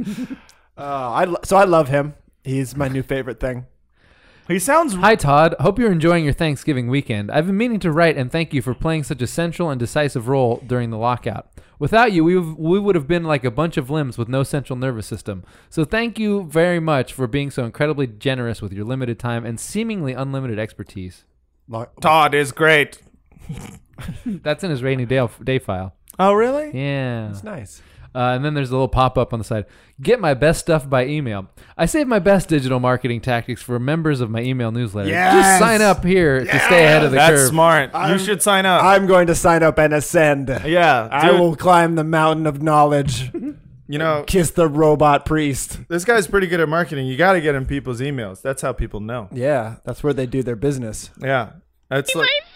So I love him. He's my new favorite thing. He sounds. Hi, Todd. Hope you're enjoying your Thanksgiving weekend. I've been meaning to write and thank you for playing such a central and decisive role during the lockout. Without you, we would have been like a bunch of limbs with no central nervous system. So thank you very much for being so incredibly generous with your limited time and seemingly unlimited expertise. Todd is great. That's in his rainy day file. Oh, really? Yeah. It's nice. And then there's a little pop-up on the side. Get my best stuff by email. I save my best digital marketing tactics for members of my email newsletter. Yes! Just sign up here to stay ahead of the That's curve. smart. You should sign up. I'm going to sign up and ascend. Yeah. I dude, will climb the mountain of knowledge. You know, Kiss the robot priest. this guy's pretty good at marketing. You got to get in people's emails. That's how people know. Yeah, that's where they do their business. Yeah. That's like. My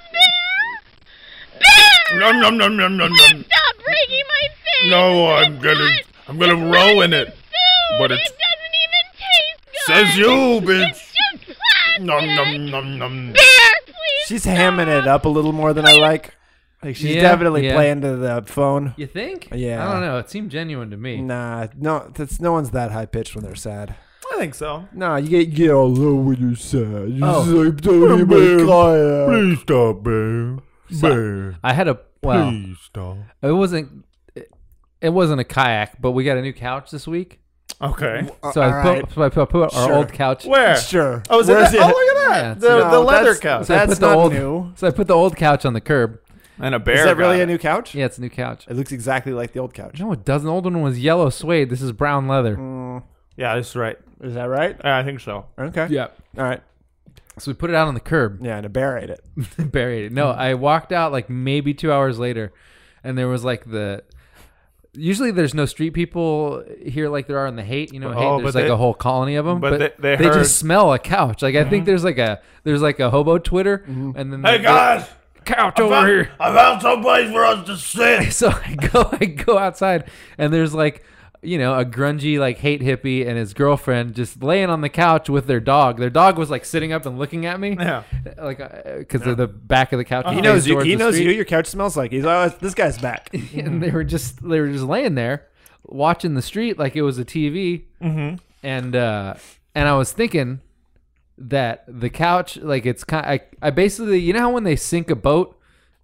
things, Bear! Bear! Nom nom nom nom nom nom. Stop breaking my things! No, I'm gonna row in it. Food! But It it's doesn't even taste good! says you, bitch. It's just plastic! Nom nom nom nom. Bear, please She's stop. hamming it up a little more than I like. Like she's Yeah, definitely yeah. playing to the phone. You think? Yeah. I don't know. It seemed genuine to me. Nah, no one's that high pitched when they're sad. I think so. Nah, you get all low when you're sad. You Oh. like, don't even cry. Please stop, Bear. Bear. I had a Please stop. It wasn't a kayak, but we got a new couch this week. Okay. So I alright. put our Sure. old couch. Where? Sure. Oh, is it? Where's Oh, look at that. Yeah, the so- the leather that's- couch. So I That's put the not old new. So I put the old couch on the curb. And a bear. Is that really got a it. new couch? Yeah, it's a new couch. It looks exactly like the old couch. No, it doesn't. The old one was yellow suede. This is brown leather. Yeah, that's right. Is that right? Yeah, I think so. Okay. Yeah. All right. So we put it out on the curb. Yeah, and a bear ate it. Buried it. No, I walked out like maybe 2 hours later, and there was like usually there's no street people here like there are in the Haight. You know, Oh, Haight, there's but like they- a whole colony of them. but they they heard- just smell a couch. Like I think there's like a hobo Twitter, and then Hey guys, couch over here. I found someplace for us to sit. So I go outside, and there's like, you know, a grungy like Haight hippie and his girlfriend just laying on the couch with their dog. Their dog was like sitting up and looking at me, Yeah. like because of the back of the couch. He faced knows you. towards He the knows street. you. Your couch smells like. He's like, oh, this guy's back. And they were just laying there watching the street like it was a TV. Mm-hmm. And I was thinking that the couch, like it's kind. I basically, you know how when they sink a boat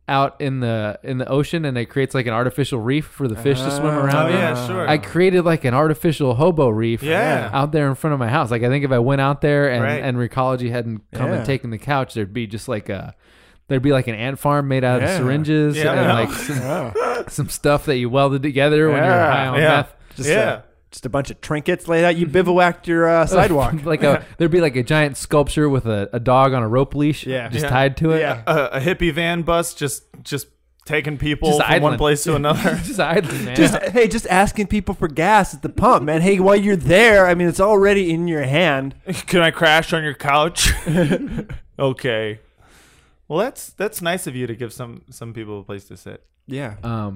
out in the ocean, and it creates like an artificial reef for the fish to swim around. Oh, in. yeah, sure. I created like an artificial hobo reef Yeah. out there in front of my house. Like I think if I went out there and, Right. and Recology hadn't come Yeah. and taken the couch, there'd be just like there'd be like an ant farm made out of Yeah. syringes Yeah, and I know. like some stuff that you welded together when you're Yeah. high on Yeah. meth. Just a bunch of trinkets laid out. You bivouacked your sidewalk. Like there'd be like a giant sculpture with a dog on a rope leash, just Yeah. tied to it. Yeah. A hippie van bus just taking people Just from one idling. place to another. Just idling, man. Just asking people for gas at the pump, man. Hey, while you're there, I mean, it's already in your hand. Can I crash on your couch? Okay. Well, that's nice of you to give some people a place to sit. Yeah.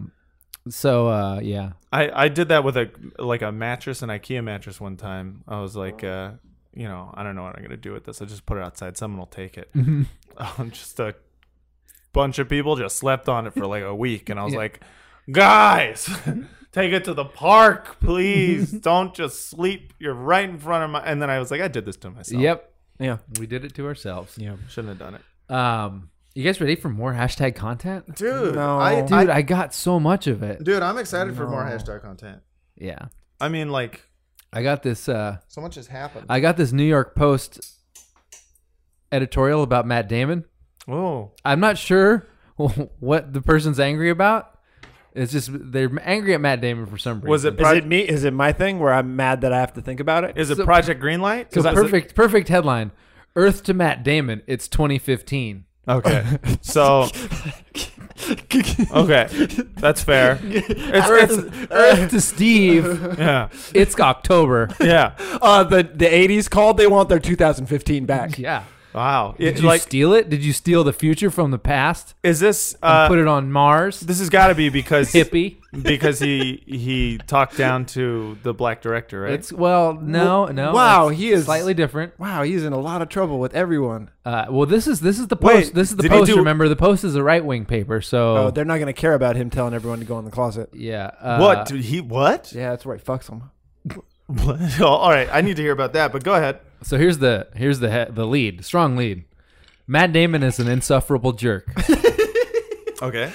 So yeah. I did that with a mattress, an IKEA mattress one time. I was like, I don't know what I'm gonna do with this. I just put it outside. Someone will take it. Just a bunch of people just slept on it for like a week, and I was like, guys, take it to the park, please. Don't just sleep. You're right in front of my. And then I was like, I did this to myself. Yep. Yeah. We did it to ourselves. Yeah. Shouldn't have done it. You guys ready for more hashtag content? Dude, No. Dude, I got so much of it. dude, I'm excited for more hashtag content. Yeah. I mean, like, I got this So much has happened. I got this New York Post editorial about Matt Damon. oh, I'm not sure what the person's angry about. It's just they're angry at Matt Damon for some reason. was it? Is it me? Is it my thing where I'm mad that I have to think about it? Is it So- Project Greenlight? So Is it- perfect headline. Earth to Matt Damon. It's 2015. Okay, so okay, that's fair. Earth to Steve. Yeah, It's October. yeah. The 80s called. They want their 2015 back. Yeah. Wow. Did you steal it? Did you steal the future from the past Is this? and put it on Mars? This has got to be because Hippie. because he talked down to the black director, right? It's no. Wow, it's he is- slightly different. Wow, he's in a lot of trouble with everyone. Well, this is the Wait, Post. This is the did he Post. do- Remember, the Post is a right wing paper. So Oh, they're not going to care about him telling everyone to go in the closet. yeah. What? Did he what? Yeah, that's right. Fucks him. What? Oh, all right, I need to hear about that. But go ahead. So here's the lead, strong lead. Matt Damon is an insufferable jerk. Okay.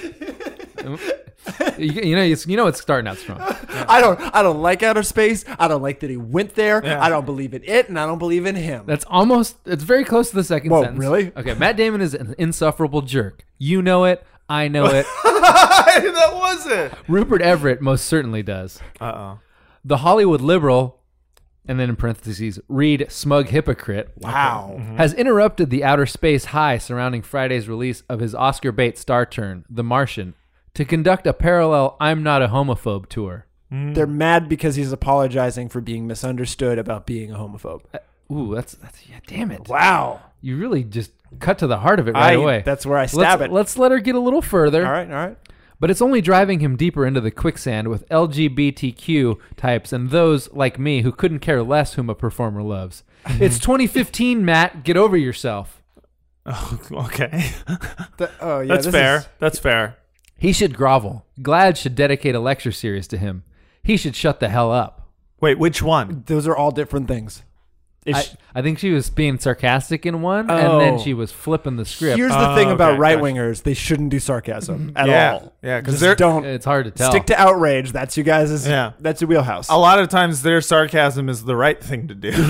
you know it's starting out strong. I don't like outer space. I don't like that he went there. Yeah. I don't believe in it, and I don't believe in him. It's very close to the second Whoa, sentence. really? Okay, Matt Damon is an insufferable jerk. You know it. I know it. That was it. Rupert Everett most certainly does. Uh-oh. The Hollywood liberal, and then in parentheses, read smug hypocrite, Wow. has interrupted the outer space high surrounding Friday's release of his Oscar bait star turn, The Martian, to conduct a parallel I'm Not a Homophobe tour. They're mad because he's apologizing for being misunderstood about being a homophobe. Ooh, that's yeah, damn it. Wow. You really just cut to the heart of it right away. That's where I stab it. Let's let her get a little further. All right. But it's only driving him deeper into the quicksand with LGBTQ types and those like me who couldn't care less whom a performer loves. It's 2015, Matt. Get over yourself. Oh, okay. Oh, yeah. That's fair. That's fair. He should grovel. GLAAD should dedicate a lecture series to him. He should shut the hell up. Wait, which one? Those are all different things. I think she was being sarcastic in one, and then Oh. she was flipping the script. Here's the thing about okay, right wingers: they shouldn't do sarcasm at Yeah. all. Yeah, 'cause Just they're- don't It's hard to tell. stick to outrage. That's you guys'. Yeah. That's your wheelhouse. A lot of times their sarcasm is the right thing to do.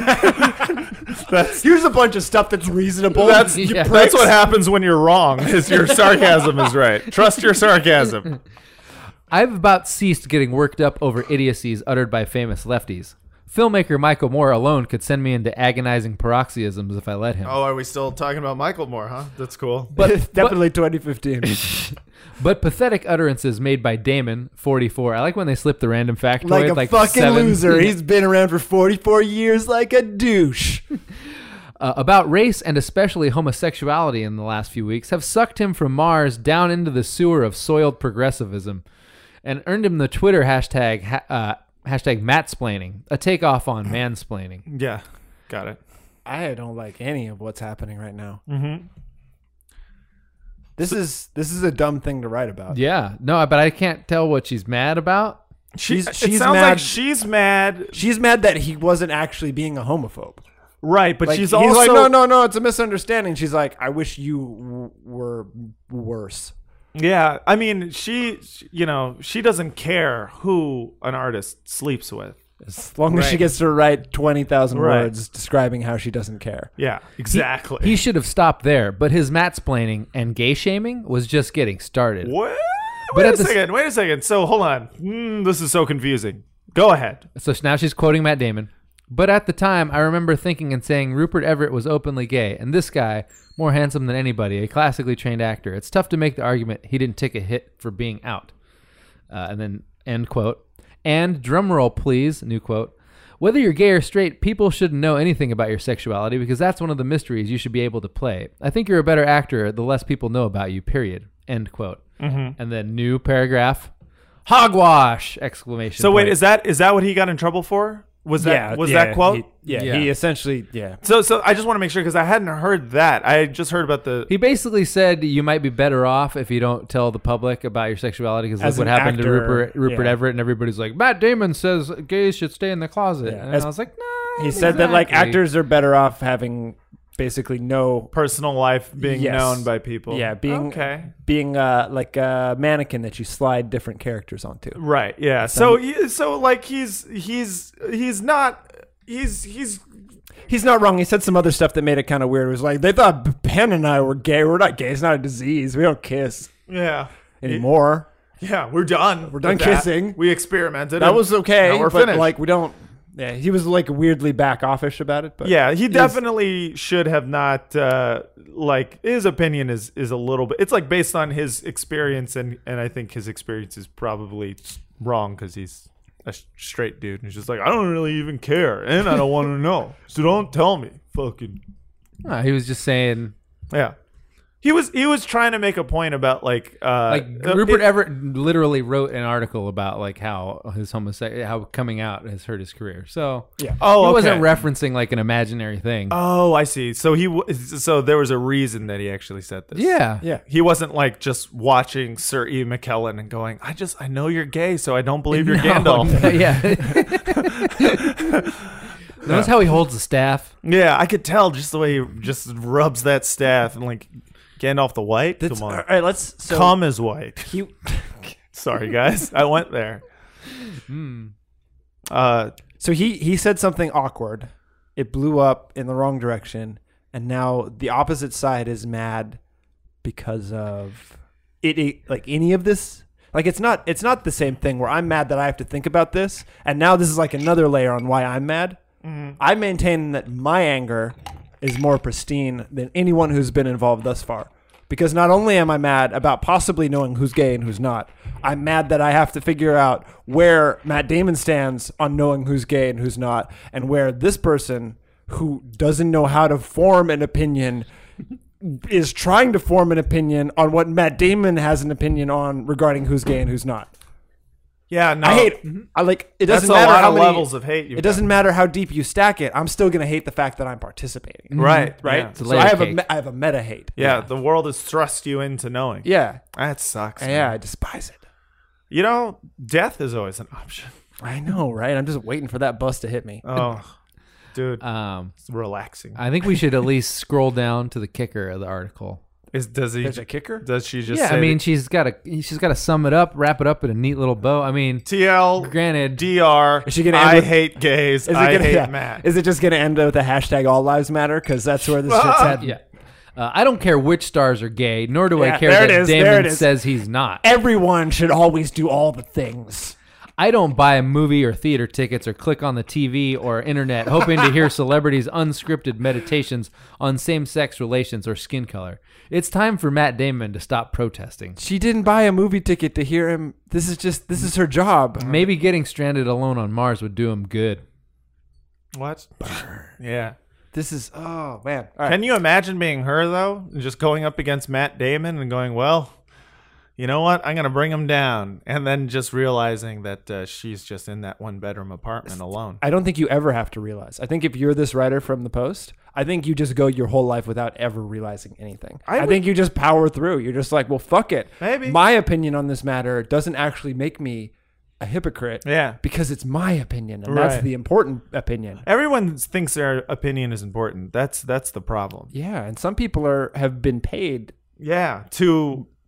Here's a bunch of stuff that's reasonable. That's Yeah. that's pricks. what happens when you're wrong. Is your sarcasm is right. Trust your sarcasm. I've about ceased getting worked up over idiocies uttered by famous lefties. Filmmaker Michael Moore alone could send me into agonizing paroxysms if I let him. Oh, are we still talking about Michael Moore, huh? That's cool. But definitely 2015. But pathetic utterances made by Damon, 44. I like when they slip the random factoid. like a fucking 7. loser. He's been around for 44 years like a douche. About race and especially homosexuality in the last few weeks have sucked him from Mars down into the sewer of soiled progressivism and earned him the Twitter hashtag Mattsplaining, a takeoff on mansplaining. Yeah, got it. I don't like any of what's happening right now. Mm-hmm. This is a dumb thing to write about. Yeah, no, but I can't tell what she's mad about. She's it sounds mad. like she's mad, She's mad that he wasn't actually being a homophobe. right? But Like, she's he's also like, no, it's a misunderstanding. She's like, I wish you were worse. Yeah, I mean, she doesn't care who an artist sleeps with. As long as she Right. gets to write 20,000 Right. words describing how she doesn't care. Yeah, exactly. He should have stopped there, but his matsplaining and gay shaming was just getting started. What? But Wait at a the second. Wait a second. So hold on. This is so confusing. Go ahead. So now she's quoting Matt Damon. But at the time, I remember thinking and saying Rupert Everett was openly gay, and this guy, more handsome than anybody, a classically trained actor. It's tough to make the argument he didn't take a hit for being out. And then end quote. And drumroll, please, new quote. Whether you're gay or straight, people shouldn't know anything about your sexuality because that's one of the mysteries you should be able to play. I think you're a better actor the less people know about you, period. End quote. Mm-hmm. And then new paragraph. Hogwash! Exclamation So wait, point. is that what he got in trouble for? Was that that quote? He Yeah. essentially, So I just want to make sure because I hadn't heard that. I just heard about the. He basically said you might be better off if you don't tell the public about your sexuality because As look what an happened actor, to Rupert yeah. Everett, and everybody's like, Matt Damon says gays should stay in the closet. Yeah. And As- I was like, no. he said that like actors are better off having basically no personal life being Yes. known by people. being like a mannequin that you slide different characters onto. Right. Yeah. So like he's not He's not wrong. He said some other stuff that made it kind of weird. It was like they thought Ben and I were gay. We're not gay. It's not a disease. We don't kiss yeah anymore. yeah we're done. We're done with that. kissing. We experimented. That and was okay. now we're but finished. like we don't. Yeah, he was like weirdly back offish about it. But Yeah, he definitely should have not. Like his opinion is a little bit. It's like based on his experience, and I think his experience is probably wrong because he's a straight dude. And he's just like, I don't really even care, and I don't want to know, so don't tell me. Fucking No, he was just saying, yeah. He was trying to make a point about like Rupert Everett literally wrote an article about like how his how coming out has hurt his career. So Yeah. Oh, he wasn't okay. referencing like an imaginary thing. Oh, I see. So so there was a reason that he actually said this. Yeah. Yeah. He wasn't like just watching Sir Ian McKellen and going, I know you're gay, so I don't believe you're Gandalf. Yeah. Notice how he holds the staff. Yeah, I could tell just the way he just rubs that staff and like Gandalf the White. That's, Come all on, right, let's. So Come is white. he, Sorry, guys, I went there. so he said something awkward. It blew up in the wrong direction, and now the opposite side is mad because of it like any of this. Like it's not the same thing where I'm mad that I have to think about this, and now this is like another layer on why I'm mad. I maintain that my anger is more pristine than anyone who's been involved thus far. Because not only am I mad about possibly knowing who's gay and who's not, I'm mad that I have to figure out where Matt Damon stands on knowing who's gay and who's not, and where this person who doesn't know how to form an opinion is trying to form an opinion on what Matt Damon has an opinion on regarding who's gay and who's not. Yeah, no, I hate. I like. It That's doesn't a matter lot how of many levels of hate. It doesn't matter how deep you stack it. I'm still gonna hate the fact that I'm participating. Right, Right. Yeah. It's a So layer I have cake. I have a meta hate. Yeah, the world has thrust you into knowing. Yeah. That sucks. Yeah. man. I despise it. You know, death is always an option. I know, right? I'm just waiting for that bus to hit me. Oh, dude, Um, it's relaxing. I think we should at least scroll down to the kicker of the article. Does he? There's a kicker. Does she just? Yeah, say I mean, she's got to sum it up, wrap it up in a neat little bow. I mean, TL, granted, DR. Is she gonna end I with- hate gays. Is it I gonna, hate yeah. Matt. Is it just gonna end with a hashtag All Lives Matter? Because that's where this shit's heading. yeah. I don't care which stars are gay, nor do I Yeah, care there that it is, there Damon it is. says he's not. Everyone should always do all the things. I don't buy movie or theater tickets or click on the TV or internet hoping to hear celebrities' unscripted meditations on same-sex relations or skin color. It's time for Matt Damon to stop protesting. She didn't buy a movie ticket to hear him. This is her job. Maybe getting stranded alone on Mars would do him good. What? Yeah. This is oh man. All right. Can you imagine being her though, and just going up against Matt Damon and going, well, you know what? I'm gonna bring him down, and then just realizing that she's just in that one bedroom apartment alone. I don't think you ever have to realize. I think if you're this writer from the Post, I think you just go your whole life without ever realizing anything. I think you just power through. You're just like, well, fuck it. Maybe. My opinion on this matter doesn't actually make me a hypocrite. Yeah. Because it's my opinion, and Right. that's the important opinion. Everyone thinks their opinion is important. That's the problem. Yeah, and some people have been paid Yeah, to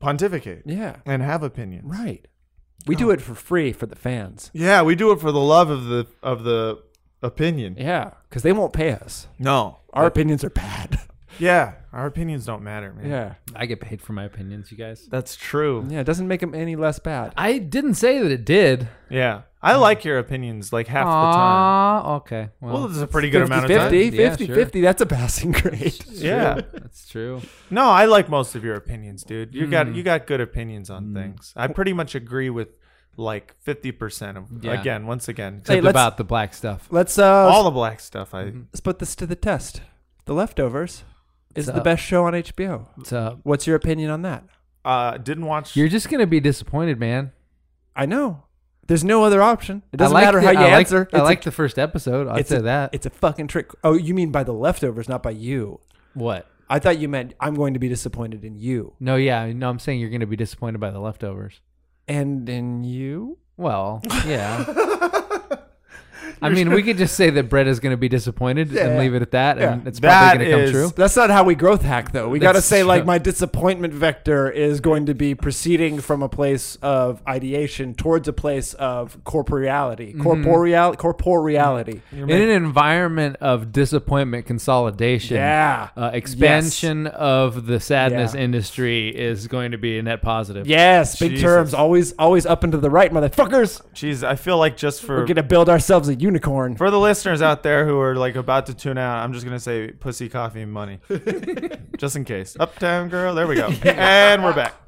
pontificate Yeah. and have opinions. Right. We do it for free for the fans. Yeah, we do it for the love of the opinion. Yeah, because they won't pay us. No. Our opinions are bad. Yeah, our opinions don't matter, man. Yeah. I get paid for my opinions, you guys. That's true. Yeah, it doesn't make them any less bad. I didn't say that it did. Yeah. I like your opinions like half the time. Okay. Well, this is a pretty good amount of time. 50, Yeah, 50, sure. 50. That's a passing grade. Yeah. That's true. No, I like most of your opinions, dude. You got good opinions on things. I pretty much agree with like 50% of Yeah. once again. Except let's- about the black stuff. Let's All the black stuff. let's put this to the test. The Leftovers is What's the up? best show on HBO. What's up? What's your opinion on that? Didn't watch. You're just gonna be disappointed, man. I know. There's no other option. It doesn't I like matter the- how you I like- answer. I like the first episode. I'd say that. It's a fucking trick. Oh, you mean by the Leftovers, not by you. What? I thought you meant I'm going to be disappointed in you. No, yeah, no. I'm saying you're gonna be disappointed by the leftovers. And in you? Well, yeah. I mean, we could just say that Brett is going to be disappointed and leave it at that, and it's That probably going to come is- true. That's not how we growth hack, though. We got to That's say, like, true. my disappointment vector is going to be proceeding from a place of ideation towards a place of corporeality. Corporeality. In an environment of disappointment consolidation, Yeah. expansion of the sadness Yeah. industry is going to be a net positive. Yes, big Jesus. terms. Always up and to the right, motherfuckers. Jeez, I feel like just We're for going to build ourselves a unicorn. the listeners out there who are like about to tune out, I'm just gonna say pussy, coffee, and money, just in case. Uptown Girl. There we go. And we're back.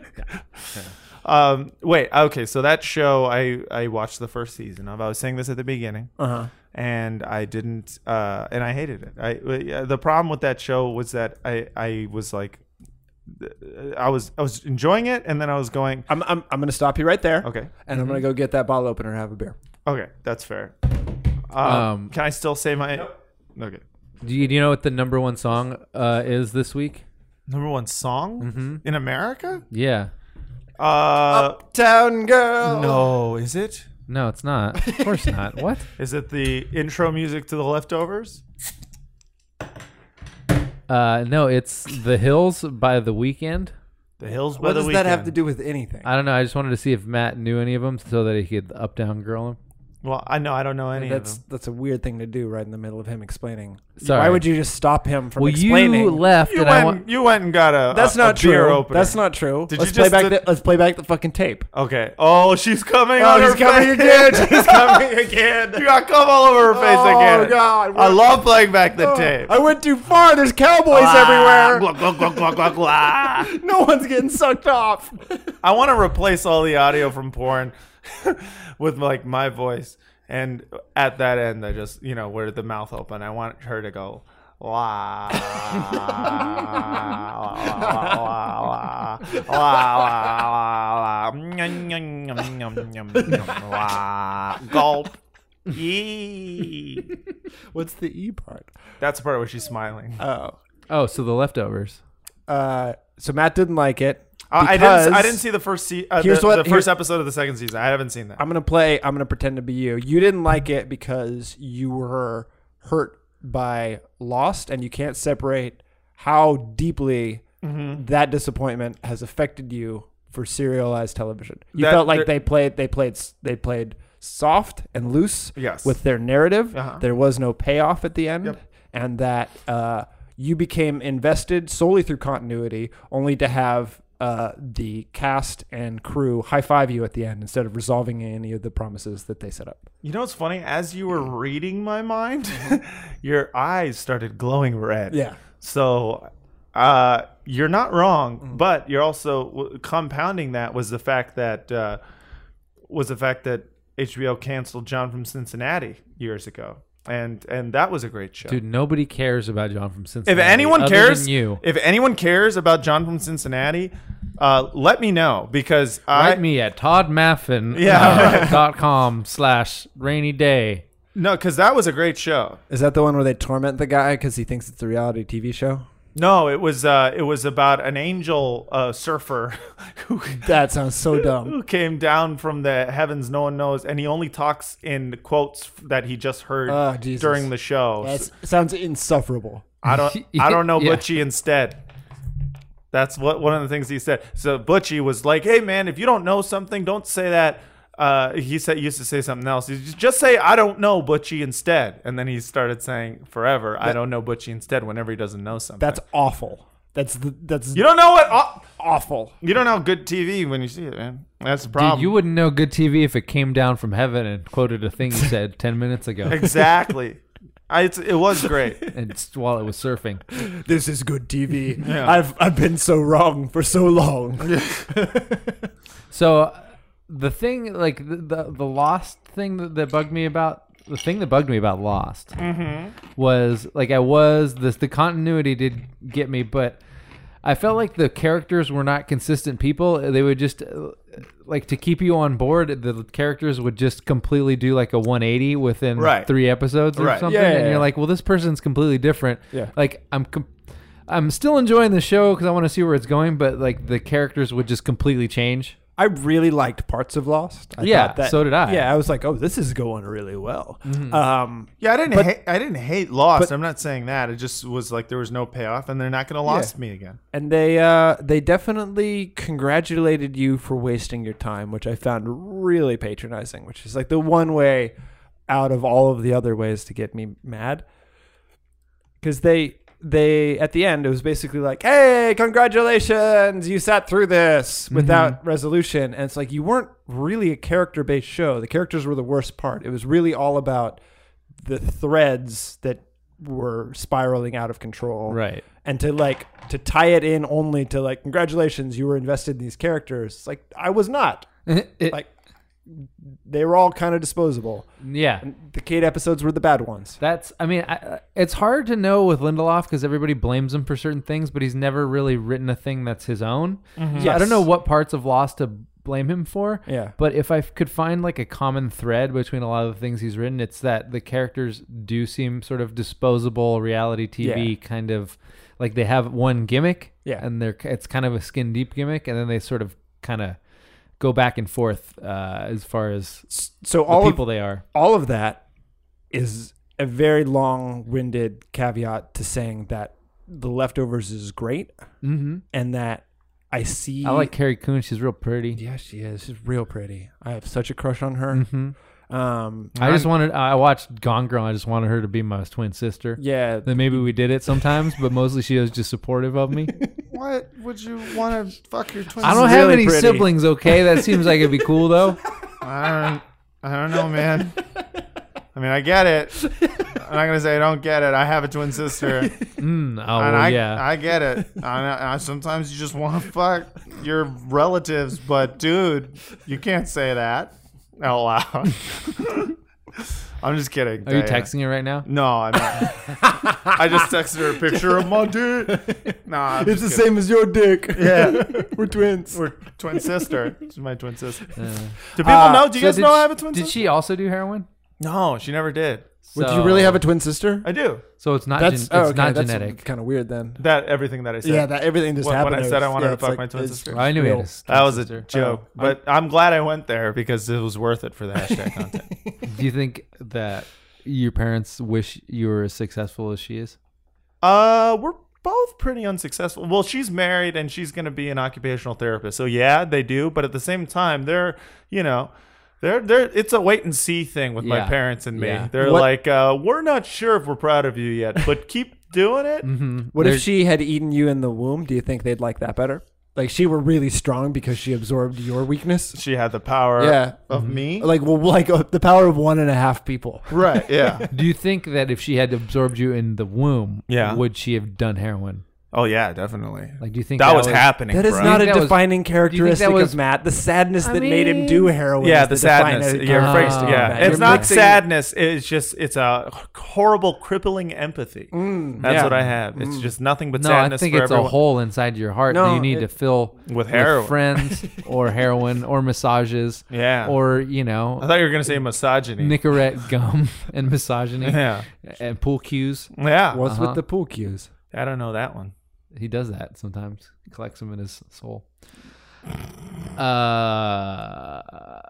Wait. Okay. So that show, I watched the first season of. I was saying this at the beginning. Uh-huh. And I didn't, and I hated it. The problem with that show was that I was like, I was enjoying it, and then I was going, I'm going to stop you right there. okay, And I'm going to go get that bottle opener and have a beer. okay, that's fair. Can I still say my? Okay. Do you know what the number one song is this week? Number one song in America? Yeah. Uptown Girl. No, is it? No, it's not. Of course not. What? Is it the intro music to The Leftovers? No, it's The Hills by The Weeknd. The Hills by What the does Weeknd. that have to do with anything? I don't know. I just wanted to see if Matt knew any of them so that he could up down girl him. Well, I don't know any of them. That's a weird thing to do right in the middle of him explaining. Sorry. Why would you just stop him from Well, explaining? you left, You and I went, want. you went and got a That's a not beer true. opener. That's not true. Did let's you play just back. did- Let's play back the fucking tape. Okay. Oh, she's coming. Oh, on he's her coming face. again. He's coming again. You got cum all over her face Oh, again. God. I love playing back the tape. I went too far. There's cowboys everywhere. Glug, glug, glug, glug, glug, glug. No one's getting sucked off. I want to replace all the audio from porn with like my voice, and at that end, I just where the mouth open, I want her to go. La, la, la, la, la, gulp. Yee. What's the E part? That's the part where she's smiling. Oh, so The Leftovers. So Matt didn't like it. I didn't see the first Here's the what- first episode of the second season. I haven't seen that. I'm gonna pretend to be you. You didn't like it because you were hurt by Lost, and you can't separate how deeply that disappointment has affected you for serialized television. You That- felt like there- they played soft and loose Yes. with their narrative. Uh-huh. There was no payoff at the end, Yep. and that you became invested solely through continuity, only to have the cast and crew high five you at the end instead of resolving any of the promises that they set up. You know what's funny? As you were reading my mind, your eyes started glowing red. Yeah. So you're not wrong, but you're also compounding that was the fact that HBO canceled John from Cincinnati years ago. And that was a great show. Dude, nobody cares about John from Cincinnati. If anyone other cares, than you, if anyone cares about John from Cincinnati, let me know because write me at toddmaffin.com /rainy day. No, because that was a great show. Is that the one where they torment the guy because he thinks it's a reality TV show? No, it was about an angel surfer who That sounds so dumb. who came down from the heavens, no one knows, and he only talks in quotes that he just heard Oh, Jesus. during the show. That sounds insufferable. I don't know Yeah. Butchie instead. That's what one of the things he said. So Butchie was like, "Hey man, if you don't know something, don't say that." He used to say something else. He just say, "I don't know, Butchie," instead. And then he started saying forever, "I don't know, Butchie," instead whenever he doesn't know something. That's awful. That's you don't know what awful. you don't know good TV when you see it, man. That's the problem. Dude, you wouldn't know good TV if it came down from heaven and quoted a thing you said 10 minutes ago. Exactly. It was great. And while it was surfing. This is good TV. Yeah. I've been so wrong for so long. So the thing, like the Lost thing that bugged me about, the thing that bugged me about Lost was like the continuity did get me, but I felt like the characters were not consistent people. They would just like to keep you on board. The characters would just completely do like a 180 within 3 episodes or Right. something, Yeah, and yeah. you're like, well, this person's completely different. Yeah. Like I'm still enjoying the show because I want to see where it's going, but like the characters would just completely change. I really liked parts of Lost. I Yeah, thought that, so did I. Yeah, I was like, oh, this is going really well. Yeah, I didn't hate Lost. I'm not saying that. It just was like there was no payoff, and they're not going to lost me again. And they definitely congratulated you for wasting your time, which I found really patronizing, which is like the one way out of all of the other ways to get me mad. Because they at the end, it was basically like, hey, congratulations, you sat through this without resolution. And it's like, you weren't really a character-based show. The characters were the worst part. It was really all about the threads that were spiraling out of control. Right. And to tie it in only to like, congratulations, you were invested in these characters. It's like, I was not. Like, they were all kind of disposable. Yeah. The Kate episodes were the bad ones. It's hard to know with Lindelof because everybody blames him for certain things, but he's never really written a thing that's his own. So I don't know what parts of Lost to blame him for. Yeah. But if I could find like a common thread between a lot of the things he's written, it's that the characters do seem sort of disposable reality TV kind of like they have one gimmick. Yeah. And it's kind of a skin deep gimmick, and then they sort of kind of go back and forth as far as So the people they are. all of that is a very long-winded caveat to saying that The Leftovers is great, and that I see. I like Carrie Coon. She's real pretty. Yeah, she is. She's real pretty. I have such a crush on her. I watched Gone Girl. I just wanted her to be my twin sister. Yeah. Then maybe we did it sometimes, but mostly she was just supportive of me. What would you want to fuck your twin? I don't have really any pretty. siblings, okay? That seems like it'd be cool, though. I don't know, man. I mean, I get it. I'm not gonna say I don't get it. I have a twin sister, and I get it. I sometimes you just want to fuck your relatives, but dude, you can't say that out loud. I'm just kidding. Are you texting her right now? No, I'm not. I just texted her a picture of my dick. Nah, It's the same as your dick. Yeah, We're twins. we're twin sister. She's my twin sister. Do people know? Do you So guys know I have a twin Did sister? she also do heroin? No, she never did. Would you really have a twin sister? I do. So it's not. That's Not that's genetic. kind of weird then. That everything that I said. Yeah, that everything just When happened. I said I wanted to it's fuck like- my twin it's sister. Well, I knew he had real. a That was sister. a joke, but I'm glad I went there because it was worth it for the hashtag content. Do you think that your parents wish you were as successful as she is? We're both pretty unsuccessful. Well, she's married and she's going to be an occupational therapist. So yeah, they do, but at the same time, they're it's a wait and see thing with my Yeah. parents and me. Yeah. They're What- like, we're not sure if we're proud of you yet, but keep doing it. What if she had eaten you in the womb? Do you think they'd like that better? Like she were really strong because she absorbed your weakness? She had the power Yeah. of me. Like the power of 1.5 people. Right, yeah. Do you think that if she had absorbed you in the womb, Yeah. would she have done heroin? Oh, yeah, definitely. Like, do you think That was happening, That is bro. not Do a you think that was- defining do you think that characteristic was- of Matt. The sadness I that made him mean- do heroin. Yeah, is the defining sadness. characteristic of Yeah, Matt. it's You're not mixing- sadness. It's a horrible, crippling empathy. That's yeah. what I have. It's just nothing but No, sadness. I think for it's everyone. a hole inside your heart No, that you need to fill With heroin. friends or heroin or massages. Yeah. Or, I thought you were gonna say misogyny. Nicorette gum and misogyny. Yeah. And pool cues. Yeah. What's with the pool cues? I don't know that one. He does that sometimes. He collects them in his soul.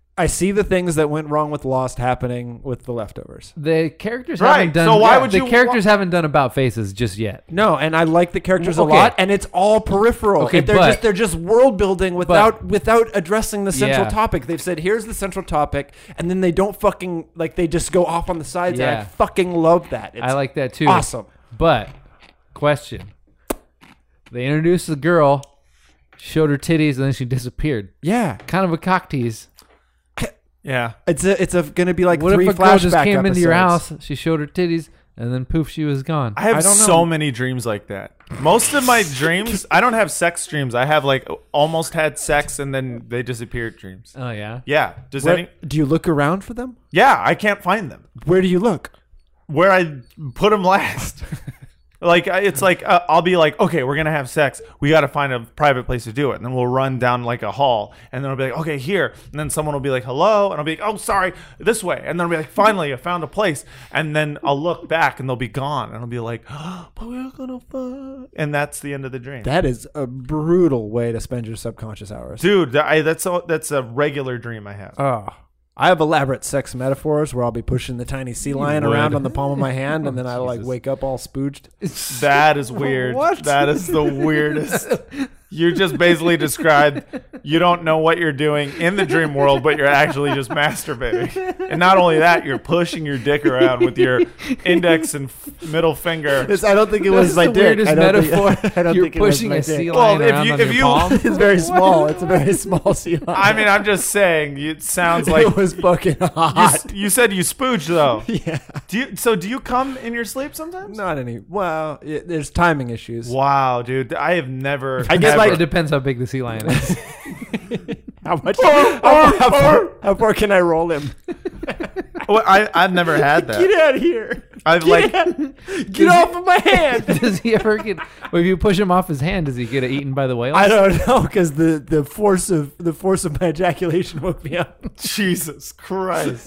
I see the things that went wrong with Lost happening with The Leftovers. The characters Right, haven't done. so why would the you characters haven't done about faces just yet? No, and I like the characters a Okay. lot, and it's all peripheral. Okay, They're just world building without addressing the central Yeah. topic. They've said here's the central topic, and then they don't fucking they just go off on the sides. And I Yeah. fucking love that. It's I like that too. awesome. But question: they introduced the girl, showed her titties, and then she disappeared. Yeah, Kind of a cock tease. Yeah. it's going to be like What three if a girl just flashback came into your episodes. house, she showed her titties, and then poof, she was gone? I have I don't know. so many dreams like that. Most of my dreams, I don't have sex dreams. I have like almost had sex and then they disappeared dreams. Oh yeah. Yeah. Does Where- any? do you look around for them? Yeah, I can't find them. Where do you look? Where I put them last. It's like I'll be like, okay, we're gonna have sex. We got to find a private place to do it, and then we'll run down like a hall, and then I'll be like, okay, here, and then someone will be like, hello, and I'll be like, oh, sorry, this way, and then I'll be like, finally, I found a place, and then I'll look back, and they'll be gone, and I'll be like, oh, but we're gonna fuck, and that's the end of the dream. That is a brutal way to spend your subconscious hours. Dude, that's a regular dream I have. Oh. I have elaborate sex metaphors where I'll be pushing the tiny sea lion would. around on the palm of my hand, and then I like Jesus. wake up all spooged. That is weird. What? That is the weirdest. You just basically described you don't know what you're doing in the dream world, but you're actually just masturbating. And not only that, you're pushing your dick around with your index and middle finger. I don't think it was That's my the dick. weirdest I don't metaphor. Think, I don't You're think it was pushing my a dick. sea Well, lion if around you- on if your you- palm. It's very small. It's a very small sea lion. I mean, I'm just saying. It sounds like it was fucking hot. you said you spooged though. Yeah. Do you come in your sleep sometimes? Not any. Well, there's timing issues. Wow, dude, I have never. I guess, ever- like- It depends how big the sea lion is. How much? How far can I roll him? Well, I've never had that. Get out of here! I've like. Get off of my hand! Does he ever get? Well, if you push him off his hand, does he get eaten by the whale? I don't know because the force of my ejaculation woke me up. Jesus Christ.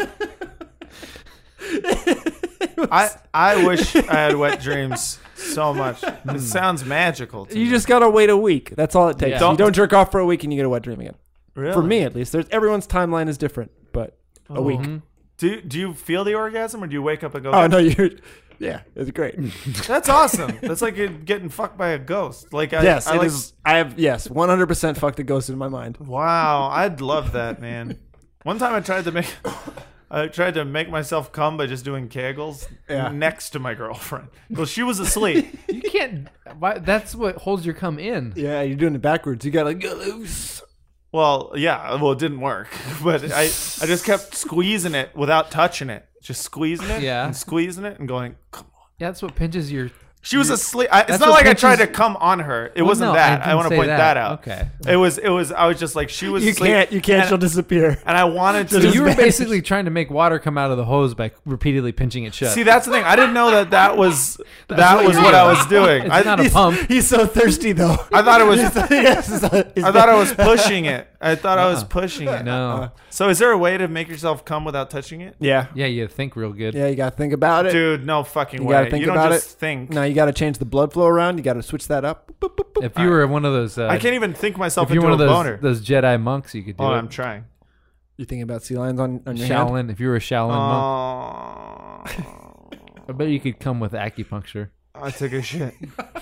I wish I had wet dreams so much. It sounds magical to You me. just gotta wait a week. That's all it takes. Yeah. You don't jerk off for a week and you get a wet dream again. Really? For me, at least. Everyone's timeline is different, but a week. Do you feel the orgasm or do you wake up and go, Oh no, yeah, it's great. that's awesome. That's like you're getting fucked by a ghost. Like Yes, I it like, is. I have 100% fucked a ghost in my mind. Wow, I'd love that, man. One time I tried to make myself come by just doing Kegels next to my girlfriend. Well, she was asleep. You can't. Why, that's what holds your cum in. Yeah, you're doing it backwards. You gotta go loose. Well, yeah, well, it didn't work. But I just kept squeezing it without touching it. Just squeezing it Yeah. and squeezing it and going, come on. Yeah, that's what pinches your. She was asleep. It's That's not what like I pinches- tried to come on her. It Well, wasn't no, that. I didn't want to say point that out. Okay. It was. I was just like she was You asleep. can't. She'll disappear. And I wanted to. So you were vanished. basically trying to make water come out of the hose by repeatedly pinching it shut. See, that's the thing. I didn't know that was what what you're I doing. was doing. It's not a pump. He's so thirsty though. I thought it was. Yes, I thought I was pushing it. I thought I was pushing it. No. So is there a way to make yourself come without touching it? Yeah. Yeah, you think real good. Yeah, you gotta think about it. Dude, no fucking You way. gotta think you don't about just it. think. No, you gotta change the blood flow around. You gotta switch that up. Boop, boop, boop. If you were one of those, I can't even think myself if you're into one a of boner. those Jedi monks, you could do Oh, it. I'm trying. You thinking about sea lions on your hand? Shaolin. If you were a Shaolin monk, Oh, I bet you could come with acupuncture. I took a shit.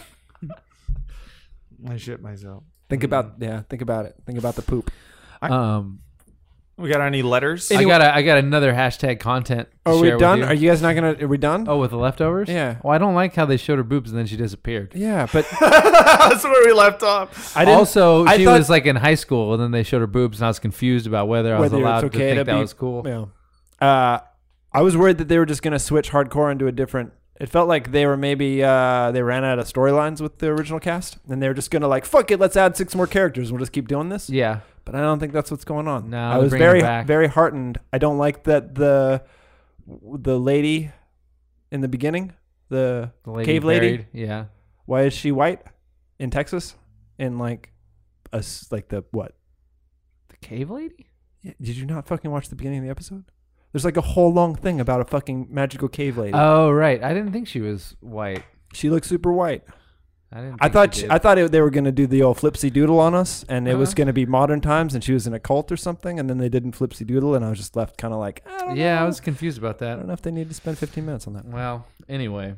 I shit myself. Think about Think about it. Think about the poop. We got any letters? I got another hashtag content. To Are we share with done? you. Are you guys not gonna? Are we done? Oh, with the leftovers? Yeah. Well, I don't like how they showed her boobs and then she disappeared. Yeah, but That's where we left off. I didn't. Also, I she thought- was like in high school, and then they showed her boobs, and I was confused about whether I was whether allowed it's to okay think to that be was cool. Yeah. I was worried that they were just gonna switch hardcore into a different. It felt like they were maybe they ran out of storylines with the original cast, and they were just gonna like fuck it, let's add 6 more characters. We'll just keep doing this. Yeah. But I don't think that's what's going on. No, I they're was bringing very it back. very heartened. I don't like that the lady in the beginning, the The lady cave lady. buried. Yeah. Why is she white in Texas? In like like the what? The cave lady? Yeah, did you not fucking watch the beginning of the episode? There's like a whole long thing about a fucking magical cave lady. Oh, right. I didn't think she was white. She looks super white. didn't. I think thought she did. I thought they were going to do the old flipsy doodle on us, and it was going to be modern times, and she was in a cult or something, and then they didn't flipsy doodle, and I was just left kind of like, I don't know. Yeah, I was confused about I that. don't know if they need to spend 15 minutes on that. Well, anyway,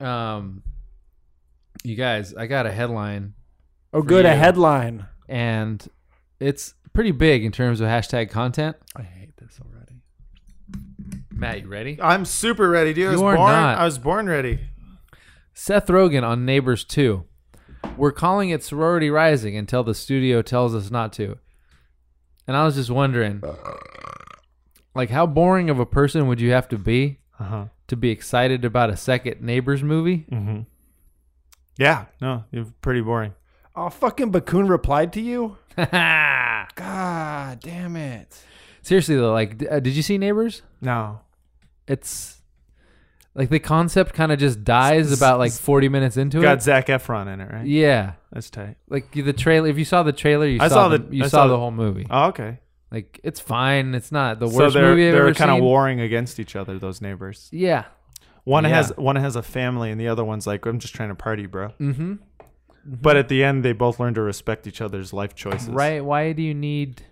you guys, I got a headline, Oh, good, a you. headline. and it's pretty big in terms of hashtag content. I hate this already. Matt, you ready? I'm super ready, dude. You are not. I was born ready. Seth Rogen on Neighbors 2. We're calling it Sorority Rising until the studio tells us not to. And I was just wondering, like, how boring of a person would you have to be to be excited about a second Neighbors movie? Mm-hmm. Yeah, no, you're pretty boring. Oh, fucking Bakun replied to you? Seriously, God damn it. though, like, did you see Neighbors? No. It's like the concept kind of just dies about like 40 minutes into Got it. Zac Efron in it, right? Yeah. That's tight. Like the trailer, if you saw the trailer, you I saw saw the the whole movie. Oh, okay. Like, it's fine. It's not the So worst movie I've they're ever kind of seen. warring against each other, those neighbors. Yeah. One Yeah. has a family, and the other one's like, I'm just trying to party, bro. Mm-hmm. But at the end, they both learn to respect each other's life choices. Right? Why do you need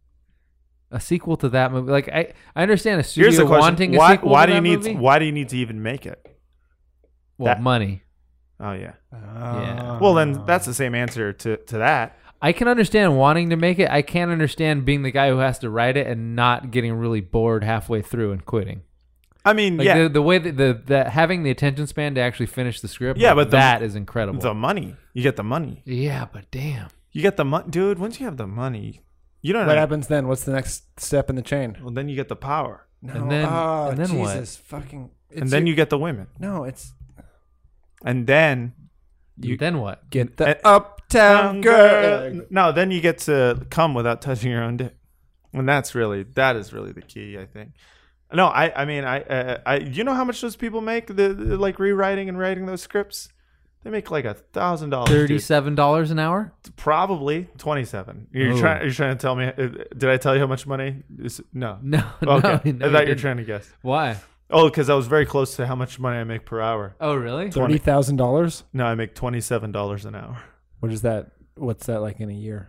a sequel to that movie? Like, I understand a studio Here's the question: wanting a Why sequel why to do you that need movie. why do you need to even make it? Well, that- money. Oh yeah. Yeah. Well, then that's the same answer to that. I can understand wanting to make it. I can't understand being the guy who has to write it and not getting really bored halfway through and quitting. I mean, Like yeah, the way that having the attention span to actually finish the script. Yeah, like, but that is incredible. the money. You get the money. Yeah, but damn. You get the money, dude. Once you have the money, you don't. What have, happens then? What's the next step in the chain? well, then you get the power, No. And then- oh, and then what? Jesus, fucking. and then you get the women, No, it's. and then Then what? Get the Uh, uptown girl. No, then you get to come without touching your own dick, and that is really the key, I think. No, I mean, you know how much those people make? The like rewriting and writing those scripts. They make like $1,000. $37 an hour? Probably 27. You're Ooh. trying to tell me? Did I tell you how much money? No. No. Okay. no, I you thought you were didn't. trying to guess. Why? Oh, because I was very close to how much money I make per hour. Oh, really? $30,000. No, I make $27 an hour. What is that? What's that like in a year?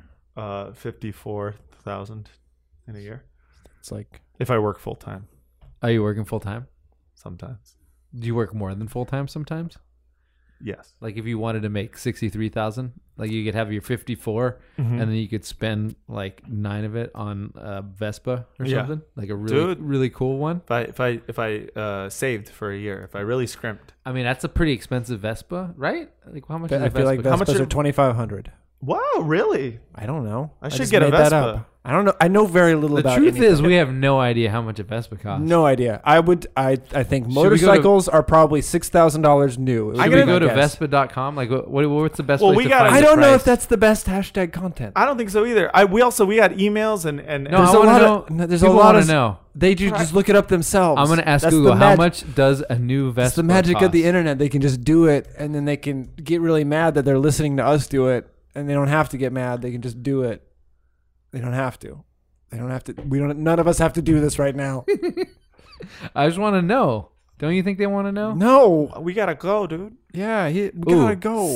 54,000 in a year It's like if I work full time. Are you working full time? Sometimes, Do you work more than full time sometimes? yes. Like if you wanted to make 63,000, like you could have your 54 and then you could spend like 9 of it on Vespa or Yeah. something, like a really Dude. really cool one. If I saved for a year, if I really scrimped. I mean, that's a pretty expensive Vespa, right? Like how much is a I feel like Vespa? How much Vespas are are- 2,500. Wow, really? I don't know. I should just get a made that Vespa. up. I don't know. I know very little The about truth anything. is, we have no idea how much a Vespa costs. No idea. I think we go to- motorcycles are probably $6,000 new. It would Should be we my go to guess. Vespa.com? Like, what's the best Well, place we to gotta- find I the don't know price? if that's the best hashtag content. I don't think so either. We got emails and No, There's I a want lot to of- know. no, there's a people lot want of- to know. They just look it up themselves. I'm going to ask That's Google the how mag- much does a new Vespa It's the magic cost? of the internet. They can just do it, and then they can get really mad that they're listening to us do it, and they don't have to get mad. They can just do it. They don't have to. They don't have to. We don't. None of us have to do this right now. I just want to know. Don't you think they want to know? No. we gotta go, dude. Yeah. We gotta go.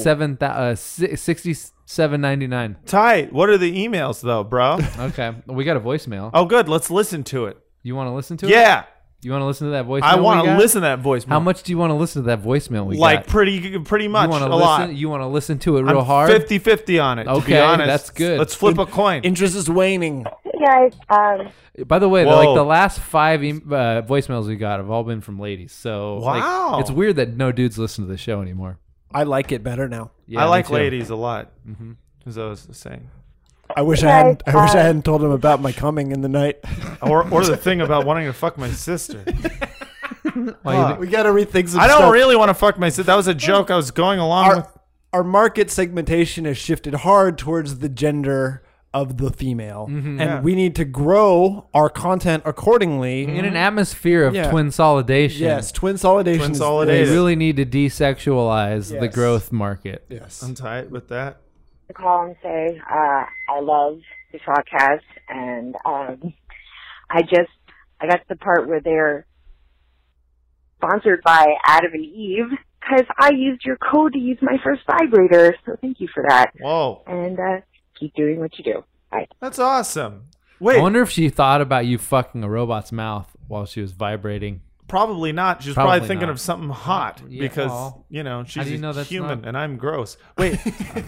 67.99. Tight. What are the emails though, bro? Okay, we got a voicemail. Oh, good. Let's listen to it. You want to listen to it? Yeah, You want to listen to that voicemail? I want we to got? listen to that voicemail. How much do you want to listen to that voicemail we Like got? pretty much. You want A to lot. listen? You want to listen to it real I'm hard? 50-50 on it. To be Okay, honest. that's good. Let's flip a coin. Interest is waning. Hey guys, By the way, Whoa. like the last 5 voicemails we got have all been from ladies. So like, Wow. it's weird that no dudes listen to the show anymore. I like it better now. Yeah, I me like too. ladies a lot. Mm-hmm. As I was saying. I wish I hadn't told him about my coming in the night. Or the thing about wanting to fuck my sister. Why you- We gotta rethink some I don't stuff. really want to fuck my sister. That was a joke I was going along with. Our market segmentation has shifted hard towards the gender of the female, and Yeah. we need to grow our content accordingly. in an atmosphere of Yeah. twin solidation, Yes, twin solidation. Twin is- we solidation. really need to desexualize the Yes. growth market. Yes. I'm tight with that. to call and say I love the podcast, and I got to the part where they're sponsored by Adam and Eve because I used your code to use my first vibrator. So thank you for that. Whoa, And keep doing what you do. Bye. that's awesome. I Wait, wonder if she thought about you fucking a robot's mouth while she was vibrating. probably not. She's probably Probably thinking not. of something hot Yeah, because well, she's do you know that's human not- and I'm gross. Wait,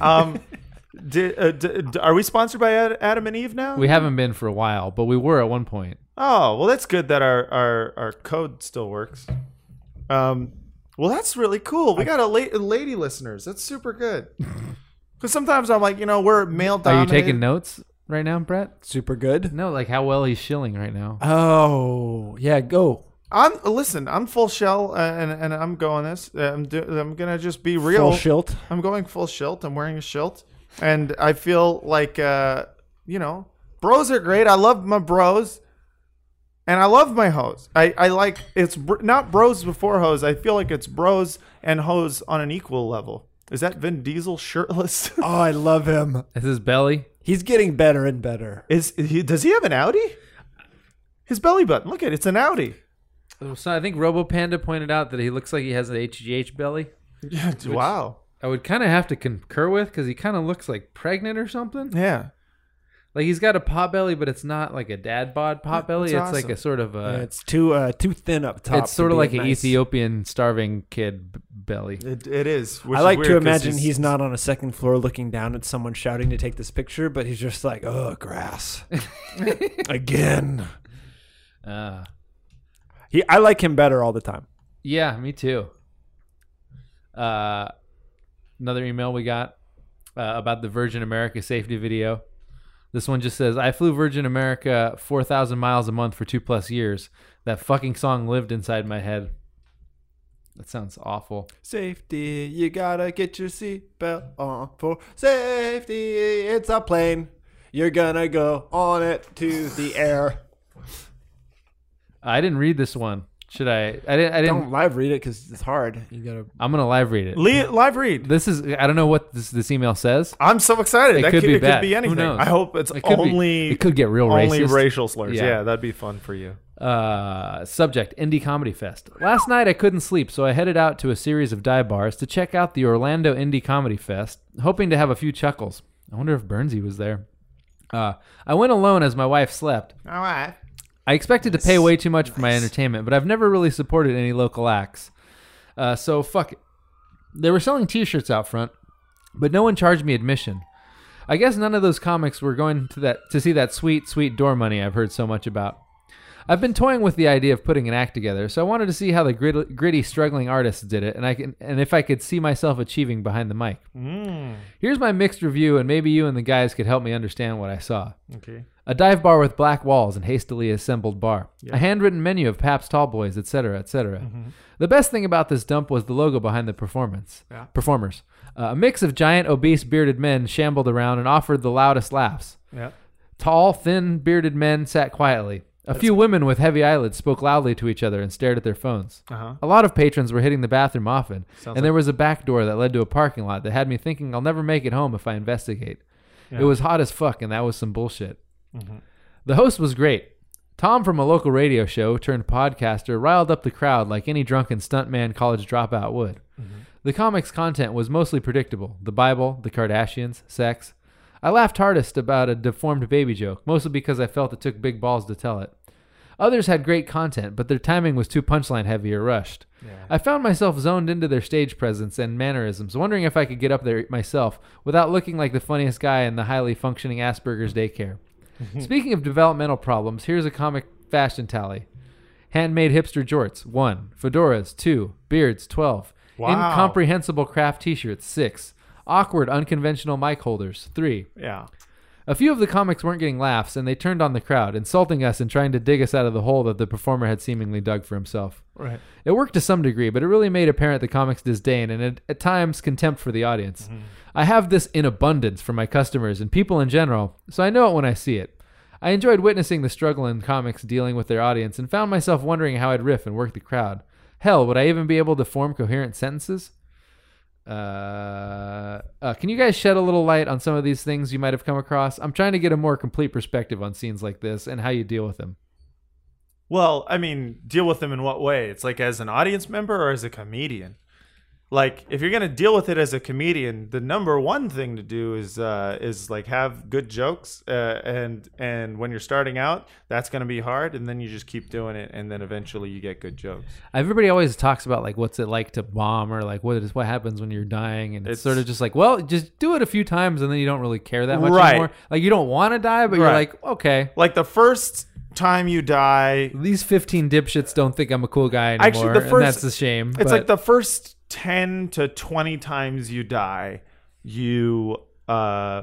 are we sponsored by Adam and Eve now? We haven't been for a while, but we were at one point. Oh, well, that's good that our code still works. Well, that's really cool. We got lady listeners. That's super good. Because sometimes I'm like, we're male Are you dominated. taking notes right now, Brett? Super good. No, like how well he's shilling right now. Oh, yeah, go. I'm full shell, and I'm going this. I'm gonna just be real. Full shilt. I'm going full shilt. I'm wearing a shilt, and I feel like bros are great. I love my bros, and I love my hoes. I like not bros before hoes. I feel like it's bros and hoes on an equal level. Is that Vin Diesel shirtless? Oh, I love him. Is his belly? He's getting better and better. Does he have an Audi? His belly button. Look at it. It's an Audi. So I think Robo Panda pointed out that he looks like he has an HGH belly. Yeah. Wow. I would kind of have to concur with because he kind of looks like pregnant or something. Yeah. Like he's got a pot belly, but it's not like a dad bod pot belly. That's It's like awesome. a sort of a. It's too thin up top. It's sort to of be like an nice. Ethiopian starving kid belly. It is. Which I is like weird to 'cause imagine he's not on a second floor looking down at someone shouting to take this picture, but he's just like, oh, grass. Again. I like him better all the time. Yeah, me too. Another email we got about the Virgin America safety video. This one just says, I flew Virgin America 4,000 miles a month for 2+ years. That fucking song lived inside my head. That sounds awful. Safety, you gotta get your seatbelt on for safety. It's a plane. You're gonna go on it to the air. I didn't read this one. Should I? I didn't. Don't live read it because it's hard. You gotta. I'm gonna live read it. live read. This is. I don't know what this email says. I'm so excited. It That could be it bad. could be Who anything. knows? I hope it's It could only. It could get real only racist. racial slurs. Yeah. Yeah, that'd be fun for you. Subject: Indie Comedy Fest. Last night I couldn't sleep, so I headed out to a series of dive bars to check out the Orlando Indie Comedy Fest, hoping to have a few chuckles. I wonder if Bernsey was there. I went alone as my wife slept. All right. I expected to pay way too much for my entertainment, but I've never really supported any local acts. So fuck it. They were selling t-shirts out front, but no one charged me admission. I guess none of those comics were going to see that sweet, sweet door money I've heard so much about. I've been toying with the idea of putting an act together, so I wanted to see how the gritty, struggling artists did it, and if I could see myself achieving behind the mic. Here's my mixed review, and maybe you and the guys could help me understand what I saw. Okay. A dive bar with black walls and hastily assembled bar. A handwritten menu of Pabst Tallboys, etc., etc. The best thing about this dump was the logo behind the performers. A mix of giant, obese, bearded men shambled around and offered the loudest laughs. Yeah. Tall, thin, bearded men sat quietly. A few women with heavy eyelids spoke loudly to each other and stared at their phones. A lot of patrons were hitting the bathroom often, and there was a back door that led to a parking lot that had me thinking I'll never make it home if I investigate. It was hot as fuck, and that was some bullshit. The host was great. Tom from a local radio show turned podcaster riled up the crowd like any drunken stuntman college dropout would. The comic's content was mostly predictable. The Bible, the Kardashians, sex. I laughed hardest about a deformed baby joke, mostly because I felt it took big balls to tell it. Others had great content, but their timing was too punchline heavy or rushed. I found myself zoned into their stage presence and mannerisms, wondering if I could get up there myself without looking like the funniest guy in the highly functioning Asperger's daycare. Speaking of developmental problems, here's a comic fashion tally. Handmade hipster jorts, 1. Fedoras, 2. Beards, 12. Wow. Incomprehensible craft t-shirts, 6. Awkward, unconventional mic holders, 3. Yeah. A few of the comics weren't getting laughs, and they turned on the crowd, insulting us and trying to dig us out of the hole that the performer had seemingly dug for himself. Right. It worked to some degree, but it really made apparent the comics' disdain and at times contempt for the audience. I have this in abundance for my customers and people in general, so I know it when I see it. I enjoyed witnessing the struggle in comics dealing with their audience and found myself wondering how I'd riff and work the crowd. Hell, would I even be able to form coherent sentences? Can you guys shed a little light on some of these things you might have come across? I'm trying to get a more complete perspective on scenes like this and how you deal with them. Well, I mean, deal with them in what way? It's like as an audience member or as a comedian? like if you're gonna deal with it as a comedian, the number one thing to do is like have good jokes, and when you're starting out, that's gonna be hard, and then you just keep doing it, and then eventually you get good jokes. Everybody always talks about like what's it like to bomb, or like what happens when you're dying, and it's sort of just like, well, just do it a few times, and then you don't really care that much anymore. Like you don't want to die, but you're like, okay, like the first time you die, these 15 dipshits don't think I'm a cool guy anymore. Actually, the first, and that's a shame. It's like the first 10 to 20 times you die, you okay,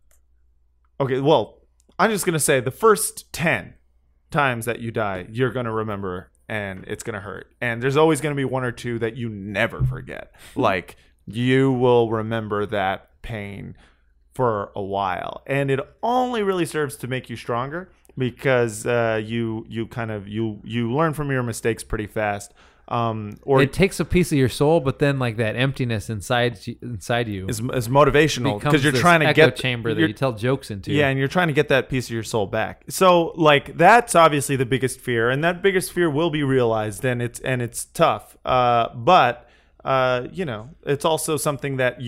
well, I'm just gonna say the first 10 times that you die, you're gonna remember, and it's gonna hurt, and there's always gonna be one or two that you never forget. Like you will remember that pain for a while, and it only really serves to make you stronger, because you learn from your mistakes pretty fast. Or it takes a piece of your soul, but then like that emptiness inside you is motivational, because you're trying to echo get chamber that you tell jokes into. Yeah, and you're trying to get that piece of your soul back. So like that's obviously the biggest fear, and that biggest fear will be realized, and it's tough. But it's also something that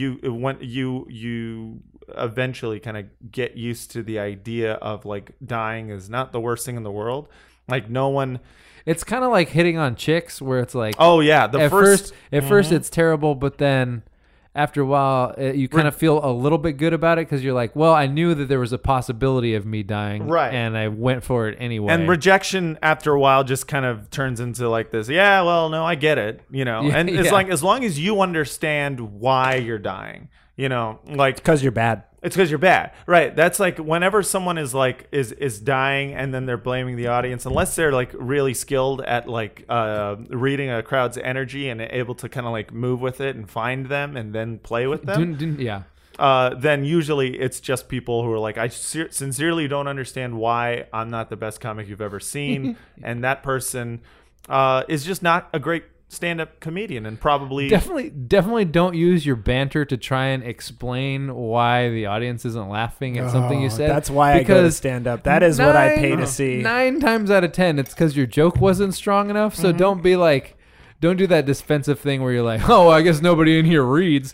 you eventually kind of get used to the idea of like dying is not the worst thing in the world. Like no one. It's kind of like hitting on chicks, where it's like, oh yeah, at first it's terrible, but then after a while you kind of feel a little bit good about it, because you're like, well, I knew that there was a possibility of me dying, right, and I went for it anyway. And rejection after a while just kind of turns into like this, yeah, well, no, I get it, and it's like, as long as you understand why you're dying, like because you're bad. It's because you're bad, right? That's like whenever someone is like is dying, and then they're blaming the audience, unless they're like really skilled at like reading a crowd's energy and able to kind of like move with it and find them and then play with them. Then usually it's just people who are like, I sincerely don't understand why I'm not the best comic you've ever seen, and that person is just not a great stand-up comedian, and probably definitely don't use your banter to try and explain why the audience isn't laughing at something you said. That's why I go to stand-up. That is what I pay to see. 9 times out of 10, it's because your joke wasn't strong enough. So don't be like, don't do that defensive thing where you're like, oh, I guess nobody in here reads.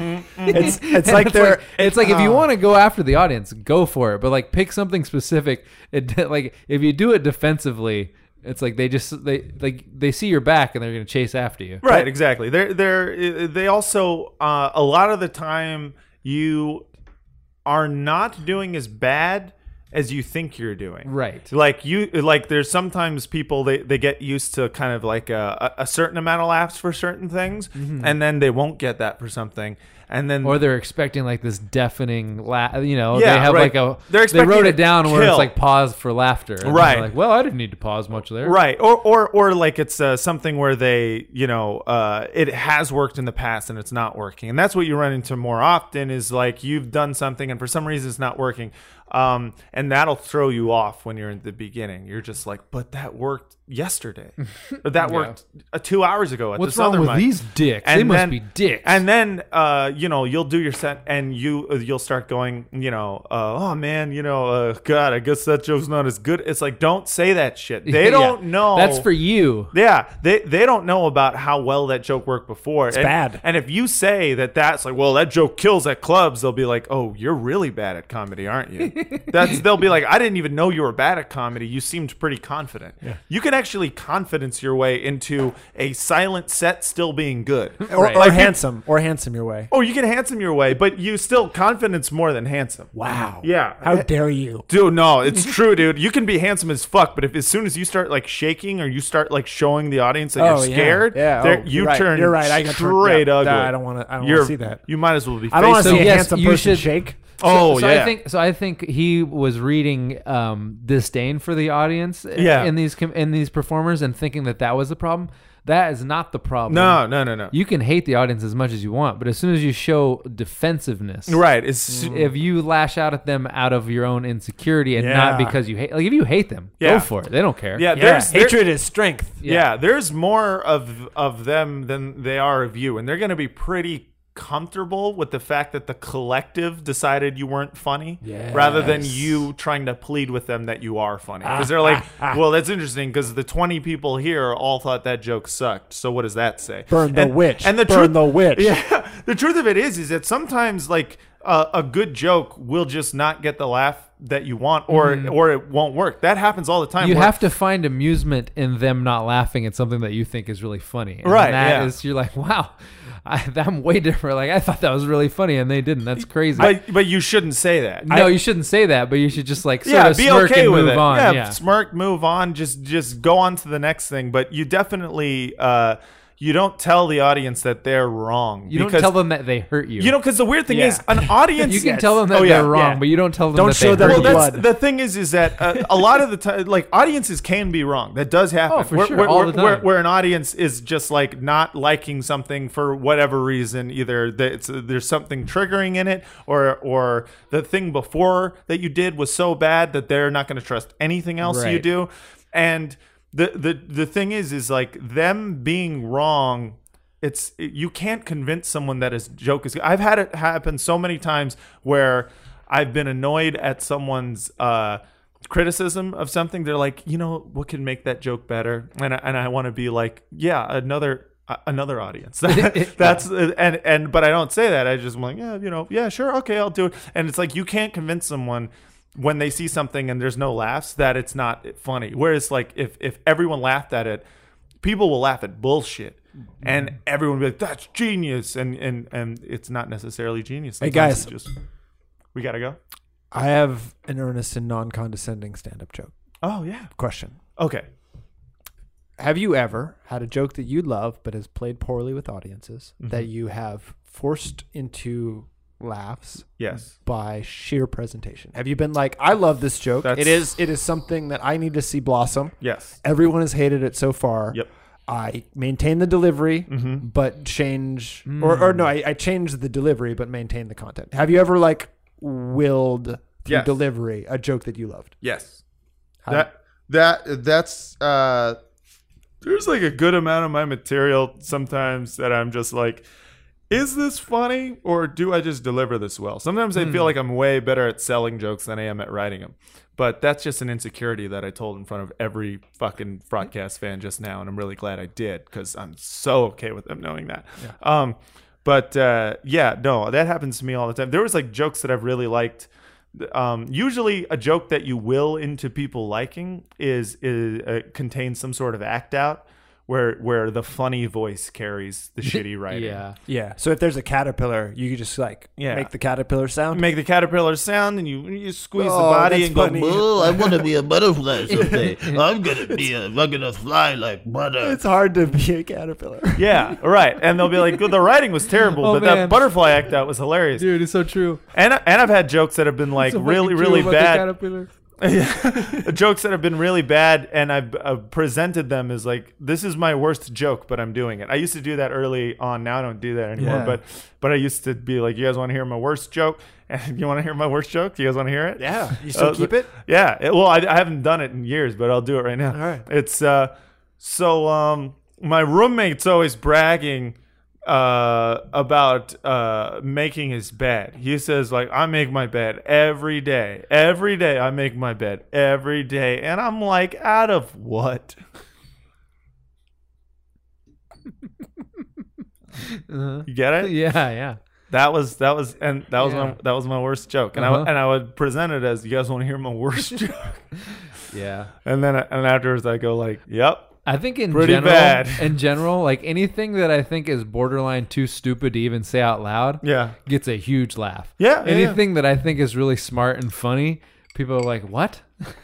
It's like they're. It's like if you want to go after the audience, go for it, but like pick something specific. Like if you do it defensively, it's like they see your back and they're going to chase after you. Right, exactly. They also a lot of the time you are not doing as bad as you think you're doing. Right. Like there's sometimes people they get used to kind of like a certain amount of laughs for certain things, and then they won't get that for something. And then, or they're expecting like this deafening laugh. They have right. like they wrote it down where it's like pause for laughter. And right. Like, well, I didn't need to pause much there. Right. Or like it's something where they, it has worked in the past and it's not working. And that's what you run into more often, is like you've done something and for some reason it's not working. And that'll throw you off when you're in the beginning. You're just like, but that worked yesterday. Or that worked 2 hours ago at What's this other wrong with mic. these dicks? They must be dicks. And then, you'll do your set and you'll start going, oh man, God, I guess that joke's not as good. It's like, don't say that shit. They don't know. That's for you. Yeah. They don't know about how well that joke worked before. It's bad. And if you say that's like, well, that joke kills at clubs, they'll be like, oh, you're really bad at comedy, aren't you? They'll be like, I didn't even know you were bad at comedy. You seemed pretty confident. Yeah. You can actually confidence your way into a silent set still being good. Or handsome your way. Oh, you can handsome your way, but you still confidence more than handsome. Wow. Yeah. How dare you? Dude, no, it's true, dude. You can be handsome as fuck, but as soon as you start like shaking or you start like showing the audience that you're scared, you turn straight ugly. I don't want to see that. You might as well be. I don't want to see a yes, handsome you person should- shake. I think he was reading disdain for the audience in these performers and thinking that was the problem. That is not the problem. No. You can hate the audience as much as you want, but as soon as you show defensiveness, right? If you lash out at them out of your own insecurity and not because you hate, like if you hate them, go for it. They don't care. Yeah, hatred is strength. Yeah, there's more of them than they are of you, and they're going to be pretty comfortable with the fact that the collective decided you weren't funny, Yes. rather than you trying to plead with them that you are funny. Because they're like, well, that's interesting because the 20 people here all thought that joke sucked. So what does that say? Burn the witch. And the Burn the witch. Yeah, the truth of it is that sometimes like a good joke will just not get the laugh that you want, or it won't work. That happens all the time. You where- have to find amusement in them not laughing at something that you think is really funny. And Right, that yeah. is- you're like, wow, I'm way different. Like, I thought that was really funny, and they didn't. That's crazy. but you shouldn't say that. no, you shouldn't say that, but you should just like sort Yeah, of be smirk okay and with move it. on. Yeah, smirk, move on. Just go on to the next thing. But you definitely you don't tell the audience that they're wrong. You don't tell them that they hurt you. You know, because the weird thing Yeah. is, an audience. You can tell them that Oh, yeah, they're wrong, yeah. but you don't tell them Don't that show they them hurt the you. blood. The thing is that a lot of the time, like audiences can be wrong. That does happen. Oh, for sure, all the time. Where an audience is just like not liking something for whatever reason, either there's something triggering in it, or the thing before that you did was so bad that they're not going to trust anything else you Right. do. And the thing is like them being wrong. You can't convince someone that his joke is good. I've had it happen so many times where I've been annoyed at someone's criticism of something. They're like, what can make that joke better? And I want to be like, yeah, another audience. That's but I don't say that. I just am like, yeah, sure, okay, I'll do it. And it's like you can't convince someone when they see something and there's no laughs that it's not funny. Whereas like if everyone laughed at it, people will laugh at bullshit. And everyone will be like, that's genius. And it's not necessarily genius. Hey, Sometimes guys. it's we got to go. I have an earnest and non-condescending stand-up joke. Oh, yeah. Question. Okay. Have you ever had a joke that you love but has played poorly with audiences that you have forced into laughs Yes. by sheer presentation? Have you been like, I love this joke. That's- It is something that I need to see blossom. Yes. Everyone has hated it so far. Yep. I maintain the delivery, but change, or no, I change the delivery, but maintain the content. Have you ever like willed through Yes. delivery a joke that you loved? Yes. How- That's There's like a good amount of my material sometimes that I'm just like, is this funny or do I just deliver this well? Sometimes I feel like I'm way better at selling jokes than I am at writing them. But that's just an insecurity that I told in front of every fucking Broadcast fan just now. And I'm really glad I did because I'm so okay with them knowing that. Yeah. No, that happens to me all the time. There was like jokes that I've really liked. Usually a joke that you will into people liking is contains some sort of act out where the funny voice carries the shitty writing. Yeah. Yeah. So if there's a caterpillar, you could just like Yeah. make the caterpillar sound. Make the caterpillar sound and you squeeze the Oh, body that's and go, funny. Oh, I want to be a butterfly someday. I'm gonna fly like butter. It's hard to be a caterpillar. yeah, right. And they'll be like, the writing was terrible, Oh, but man. that butterfly act out was hilarious. Dude, it's so true. And I've had jokes that have been like So really, fucking true really about the bad. caterpillar. Jokes that have been really bad, and I've presented them as like, this is my worst joke, but I'm doing it. I used to do that early on. Now I don't do that anymore. Yeah. But I used to be like, you guys want to hear my worst joke? And you want to hear my worst joke? You guys want to hear it? Yeah. You still keep it? Yeah. I haven't done it in years, but I'll do it right now. All right. It's my roommate's always bragging about making his bed. He says like, I make my bed every day. Every day I make my bed every day. And I'm like, out of what? You get it? Yeah. That was my worst joke. And Uh-huh. I would present it as, you guys want to hear my worst joke? Yeah. And afterwards I go like, yep. I think in Pretty general, like anything that I think is borderline too stupid to even say out loud Yeah. gets a huge laugh. Yeah, yeah, Anything that I think is really smart and funny, people are like, what?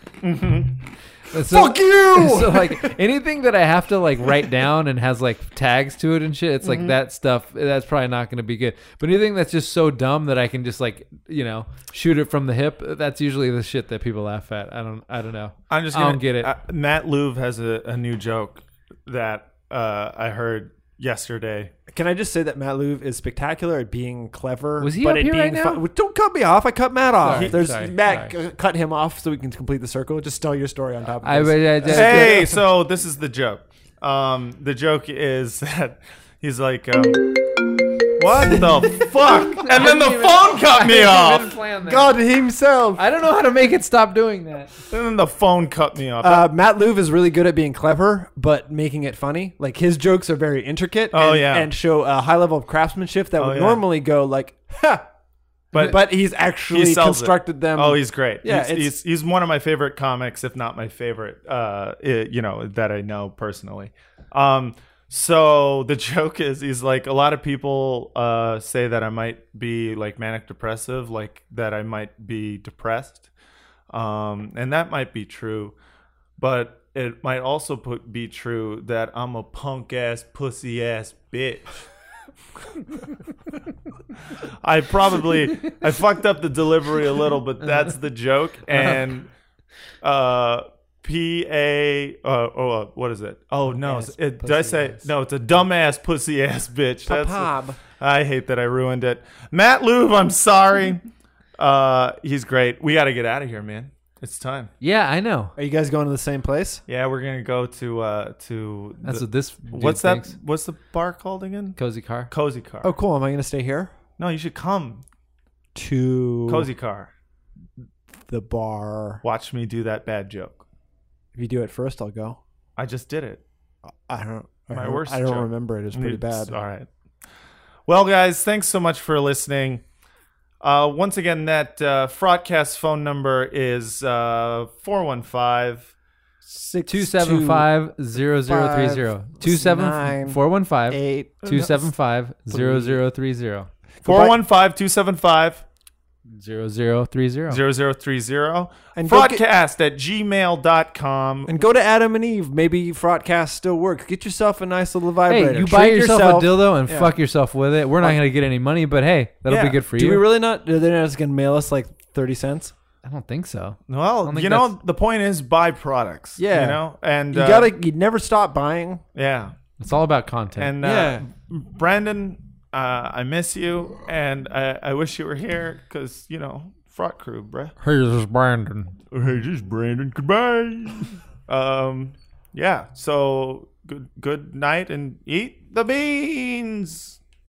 Fuck you! So like anything that I have to like write down and has like tags to it and shit, it's like that stuff, that's probably not going to be good. But anything that's just so dumb that I can just like, shoot it from the hip, that's usually the shit that people laugh at. I don't know. I don't get it. Matt Louvre has a new joke that I heard yesterday. Can I just say that Matt Louvre is spectacular at being clever? Was he but up at here being right now? fun. Don't cut me off. I cut Matt off. Sorry, Matt, sorry. cut him off so we can complete the circle. Just tell your story on top of I this. Hey, so this is the joke. The joke is that he's like, What the fuck? And then the phone cut me off. God himself. I don't know how to make it stop doing that. And then the phone cut me off. Matt Louv is really good at being clever, but making it funny. Like his jokes are very intricate. Oh, and, yeah. and show a high level of craftsmanship that would yeah. normally go like, ha. But he's actually sells constructed them. Oh, he's great. Yeah, he's one of my favorite comics, if not my favorite. That I know personally. So the joke is, he's like, a lot of people say that I might be like manic depressive, like that I might be depressed, and that might be true, but it might also be true that I'm a punk ass pussy ass bitch. I fucked up the delivery a little, but that's the joke. And what is it? Oh no, did I say no? It's a dumbass pussy ass bitch. I hate that I ruined it. Matt Louv, I'm sorry. He's great. We got to get out of here, man. It's time. Yeah, I know. Are you guys going to the same place? Yeah, we're gonna go to That's what this. Dude what's thinks. that? What's the bar called again? Cozy car. Cozy Car. Oh, cool. Am I going to stay here? No, you should come. To Cozy Car. the bar. Watch me do that bad joke. If you do it first, I'll go. I just did it. I don't joke. remember it. It's pretty bad. All right. Well, guys, thanks so much for listening. Once again, that Fraudcast phone number is 415 275-0030. 415 275-0030. 415-275 0030. 0030. And go Fraudcast at gmail.com. And go to Adam and Eve. Maybe Fraudcast still works. Get yourself a nice little vibrator. Hey, you buy Treat yourself a dildo and Yeah. fuck yourself with it. We're not going to get any money, but hey, that'll be good for Do you. we really not? They're not just going to mail us like 30 cents? I don't think so. Well, think you know, that's- the point is buy products. Yeah. You know? And You never stop buying. yeah. It's all about content. And Brandon, I miss you, and I wish you were here because, you know, Fraud Crew, bruh. Hey, this is Brandon. Hey, this is Brandon. Goodbye. Yeah. So good night and eat the beans.